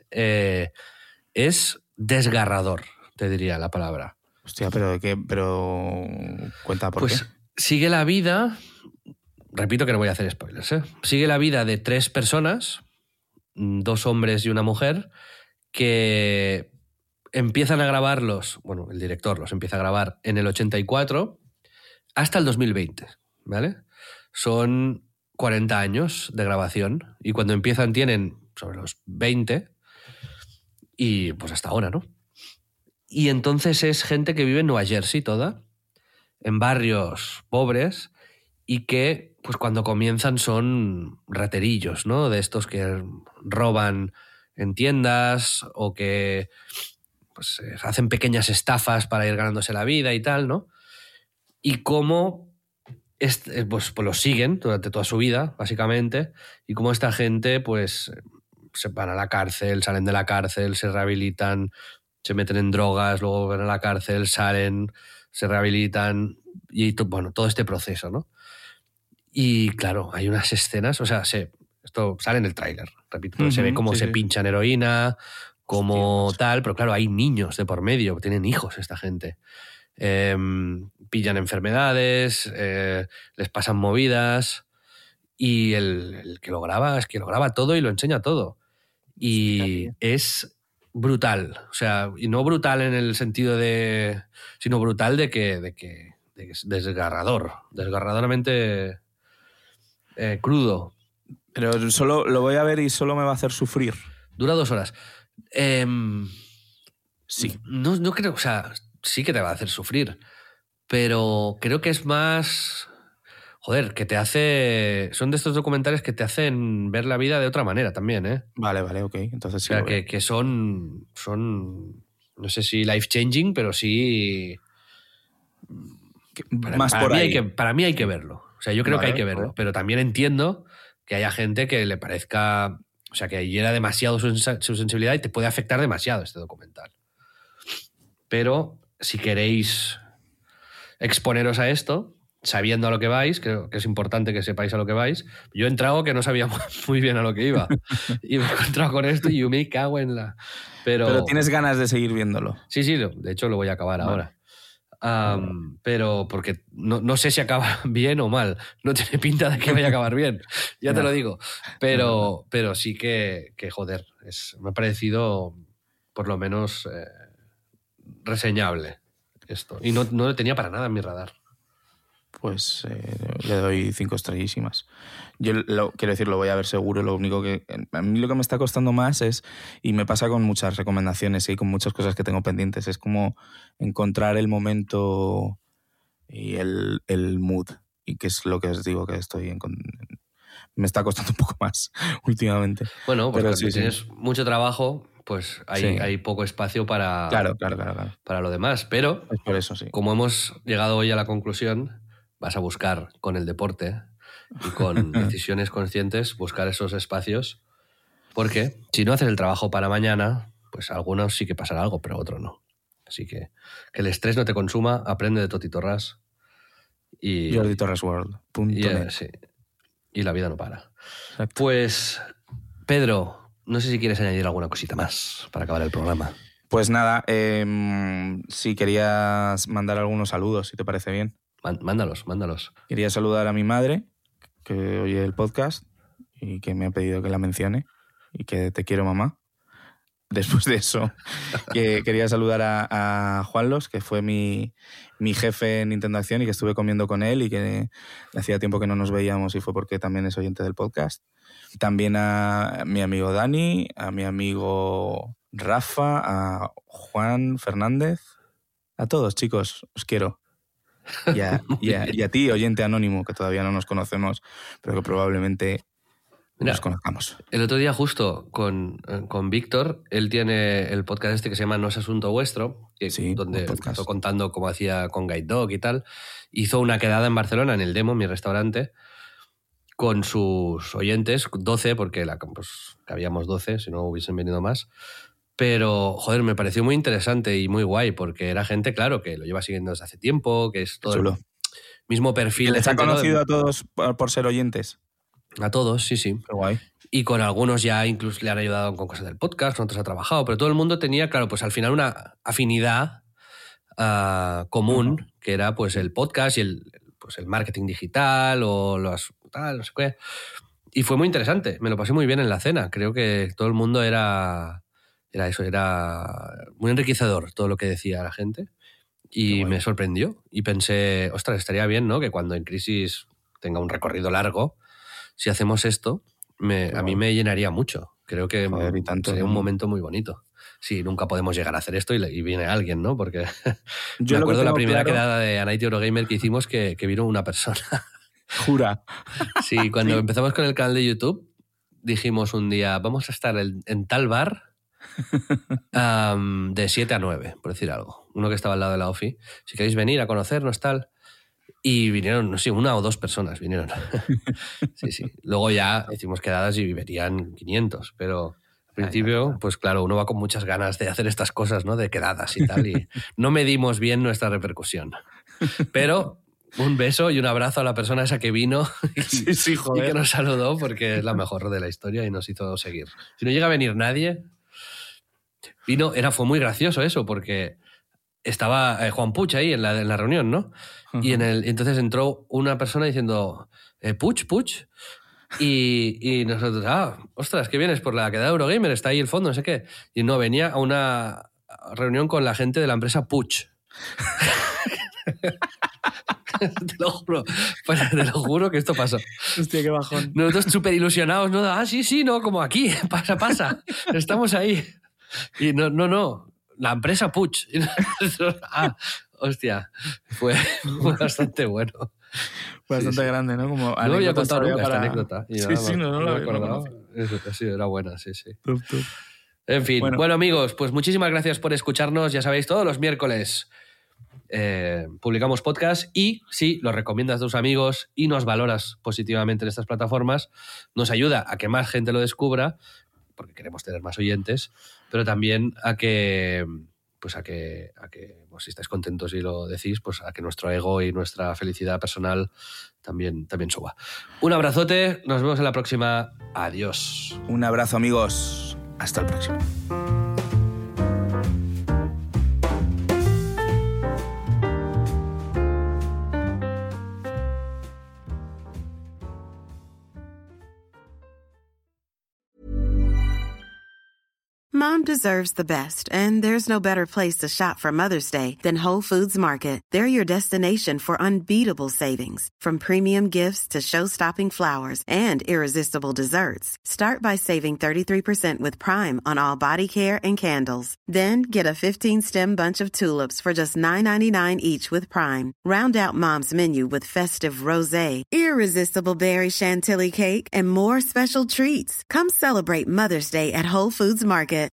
es desgarrador, te diría la palabra. Hostia, pero cuenta por qué. Pues sigue la vida, repito que no voy a hacer spoilers, sigue la vida de 3 personas, 2 hombres y una mujer, que empiezan a grabarlos, el director los empieza a grabar en el 84 hasta el 2020, ¿vale? Son 40 años de grabación, y cuando empiezan tienen sobre los 20, y pues hasta ahora, ¿no? Y entonces es gente que vive en Nueva Jersey toda, en barrios pobres, y que pues cuando comienzan son raterillos, ¿no? De estos que roban en tiendas o que pues hacen pequeñas estafas para ir ganándose la vida y tal, ¿no? Y cómo pues los siguen durante toda su vida, básicamente, y cómo esta gente pues se van a la cárcel, salen de la cárcel, se rehabilitan, se meten en drogas, luego van a la cárcel, salen, se rehabilitan, y todo este proceso, ¿no? Y claro, hay unas escenas, o sea, esto sale en el tráiler, repito, pero se ve cómo se pinchan heroína, como tal, pero claro, hay niños de por medio, tienen hijos esta gente. Pillan enfermedades, les pasan movidas, y el que lo graba es que lo graba todo y lo enseña todo. Y es brutal, o sea, y no brutal en el sentido de, sino brutal de que es desgarradoramente crudo. Pero solo lo voy a ver y solo me va a hacer sufrir. Dura 2 horas. Sí. No creo, o sea, sí que te va a hacer sufrir, pero creo que es más... Joder, que te hace... Son de estos documentales que te hacen ver la vida de otra manera también, ¿eh? Vale, ok. Entonces sí. O sea, que son... No sé si life-changing, pero sí... Para mí hay que verlo. O sea, yo creo que hay que verlo. Pero también entiendo que haya gente que le parezca... O sea, que hiera demasiado su sensibilidad y te puede afectar demasiado este documental. Pero si queréis exponeros a esto, sabiendo a lo que vais, creo que es importante que sepáis a lo que vais. Yo he entrado que no sabía muy bien a lo que iba. Y me he encontrado con esto y yo me cago en la... Pero tienes ganas de seguir viéndolo. Sí, de hecho lo voy a acabar ahora. Pero porque no sé si acaba bien o mal. No tiene pinta de que vaya a acabar bien. Ya te lo digo. Pero sí que joder, me ha parecido por lo menos reseñable esto. Y no lo tenía para nada en mi radar. Pues le doy 5 estrellísimas. Yo quiero decir, lo voy a ver seguro. Lo único que a mí lo que me está costando más es, y me pasa con muchas recomendaciones y con muchas cosas que tengo pendientes, es como encontrar el momento y el mood. Y que es lo que os digo que me está costando un poco más últimamente. Bueno, pues cuando tienes mucho trabajo, pues hay poco espacio para, claro. para lo demás. Pero es por eso, sí. Como hemos llegado hoy a la conclusión, vas a buscar con el deporte y con decisiones conscientes, buscar esos espacios, porque si no haces el trabajo para mañana, pues a algunos sí que pasará algo, pero a otros no. Así que el estrés no te consuma, aprende de Toti Torras. Y JordiTorresWorld.net. Sí. Y la vida no para. Exacto. Pues, Pedro, no sé si quieres añadir alguna cosita más para acabar el programa. Pues nada, si querías mandar algunos saludos, si te parece bien. Mándalos. Quería saludar a mi madre, que oye el podcast y que me ha pedido que la mencione y que te quiero, mamá. Después de eso, quería saludar a Juanlos, que fue mi jefe en Nintendo Acción y que estuve comiendo con él y que hacía tiempo que no nos veíamos y fue porque también es oyente del podcast. También a mi amigo Dani, a mi amigo Rafa, a Juan Fernández, a todos, chicos, os quiero. Y a ti, oyente anónimo, que todavía no nos conocemos, pero que probablemente nos conozcamos. El otro día justo con Víctor, él tiene el podcast este que se llama No es asunto vuestro, donde empezó contando cómo hacía con Guide Dog y tal. Hizo una quedada en Barcelona, en el Demo, mi restaurante, con sus oyentes, 12, porque cabíamos 12, si no hubiesen venido más. Pero, joder, me pareció muy interesante y muy guay, porque era gente, claro, que lo lleva siguiendo desde hace tiempo, que es todo el mismo perfil. ¿Les ha conocido a todos por ser oyentes? A todos, sí. Qué guay. Y con algunos ya incluso le han ayudado con cosas del podcast, con otros ha trabajado, pero todo el mundo tenía, claro, pues al final una afinidad común, que era pues el podcast y el marketing digital o tal, no sé qué. Y fue muy interesante, me lo pasé muy bien en la cena. Creo que todo el mundo era muy enriquecedor todo lo que decía la gente. Y me sorprendió. Y pensé, ostras, estaría bien, ¿no? Que cuando En Crisis tenga un recorrido largo, si hacemos esto, a mí me llenaría mucho. Creo que sería un momento muy bonito. Sí, nunca podemos llegar a hacer esto y viene alguien, ¿no? Porque yo me acuerdo la primera quedada de A Night Eurogamer que hicimos que vino una persona. Jura. Sí, cuando empezamos con el canal de YouTube, dijimos un día, vamos a estar en tal bar de 7 a 9, por decir algo. Uno que estaba al lado de la OFI. Si queréis venir a conocernos, tal... Y vinieron, no sé, 1 o 2 personas vinieron. Sí. Luego ya hicimos quedadas y venían 500, pero al principio, pues claro, uno va con muchas ganas de hacer estas cosas, ¿no? De quedadas y tal, y no medimos bien nuestra repercusión. Pero un beso y un abrazo a la persona esa que vino y que nos saludó, porque es la mejor de la historia y nos hizo seguir. Si no llega a venir nadie, fue muy gracioso eso, porque... Estaba Juan Puig ahí en la reunión, ¿no? Uh-huh. Y entonces entró una persona diciendo Puig. Y nosotros, ostras, ¿qué vienes por la quedada de Eurogamer? Está ahí el fondo, no sé qué. Y no, venía a una reunión con la gente de la empresa Puig. Te lo juro que esto pasó. Hostia, qué bajón. Nosotros súper ilusionados, ¿no? Sí, no, como aquí, pasa. Estamos ahí. Y no. La empresa Puig. Hostia, fue bastante bueno. Bastante grande, ¿no? Como no había contado nunca esta para... anécdota. Sí, no lo lo había acordado. conocido. Sí, era buena, sí. Top. En fin, bueno amigos, pues muchísimas gracias por escucharnos. Ya sabéis, todos los miércoles publicamos podcast y si los recomiendas a tus amigos y nos valoras positivamente en estas plataformas, nos ayuda a que más gente lo descubra, porque queremos tener más oyentes, pero también a que pues si estáis contentos y lo decís, pues a que nuestro ego y nuestra felicidad personal también suba. Un abrazote, nos vemos en la próxima. Adiós. Un abrazo, amigos. Hasta el próximo. Mom deserves the best, and there's no better place to shop for Mother's Day than Whole Foods Market. They're your destination for unbeatable savings, from premium gifts to show-stopping flowers and irresistible desserts. Start by saving 33% with Prime on all body care and candles. Then get a 15-stem bunch of tulips for just $9.99 each with Prime. Round out Mom's menu with festive rosé, irresistible berry chantilly cake, and more special treats. Come celebrate Mother's Day at Whole Foods Market.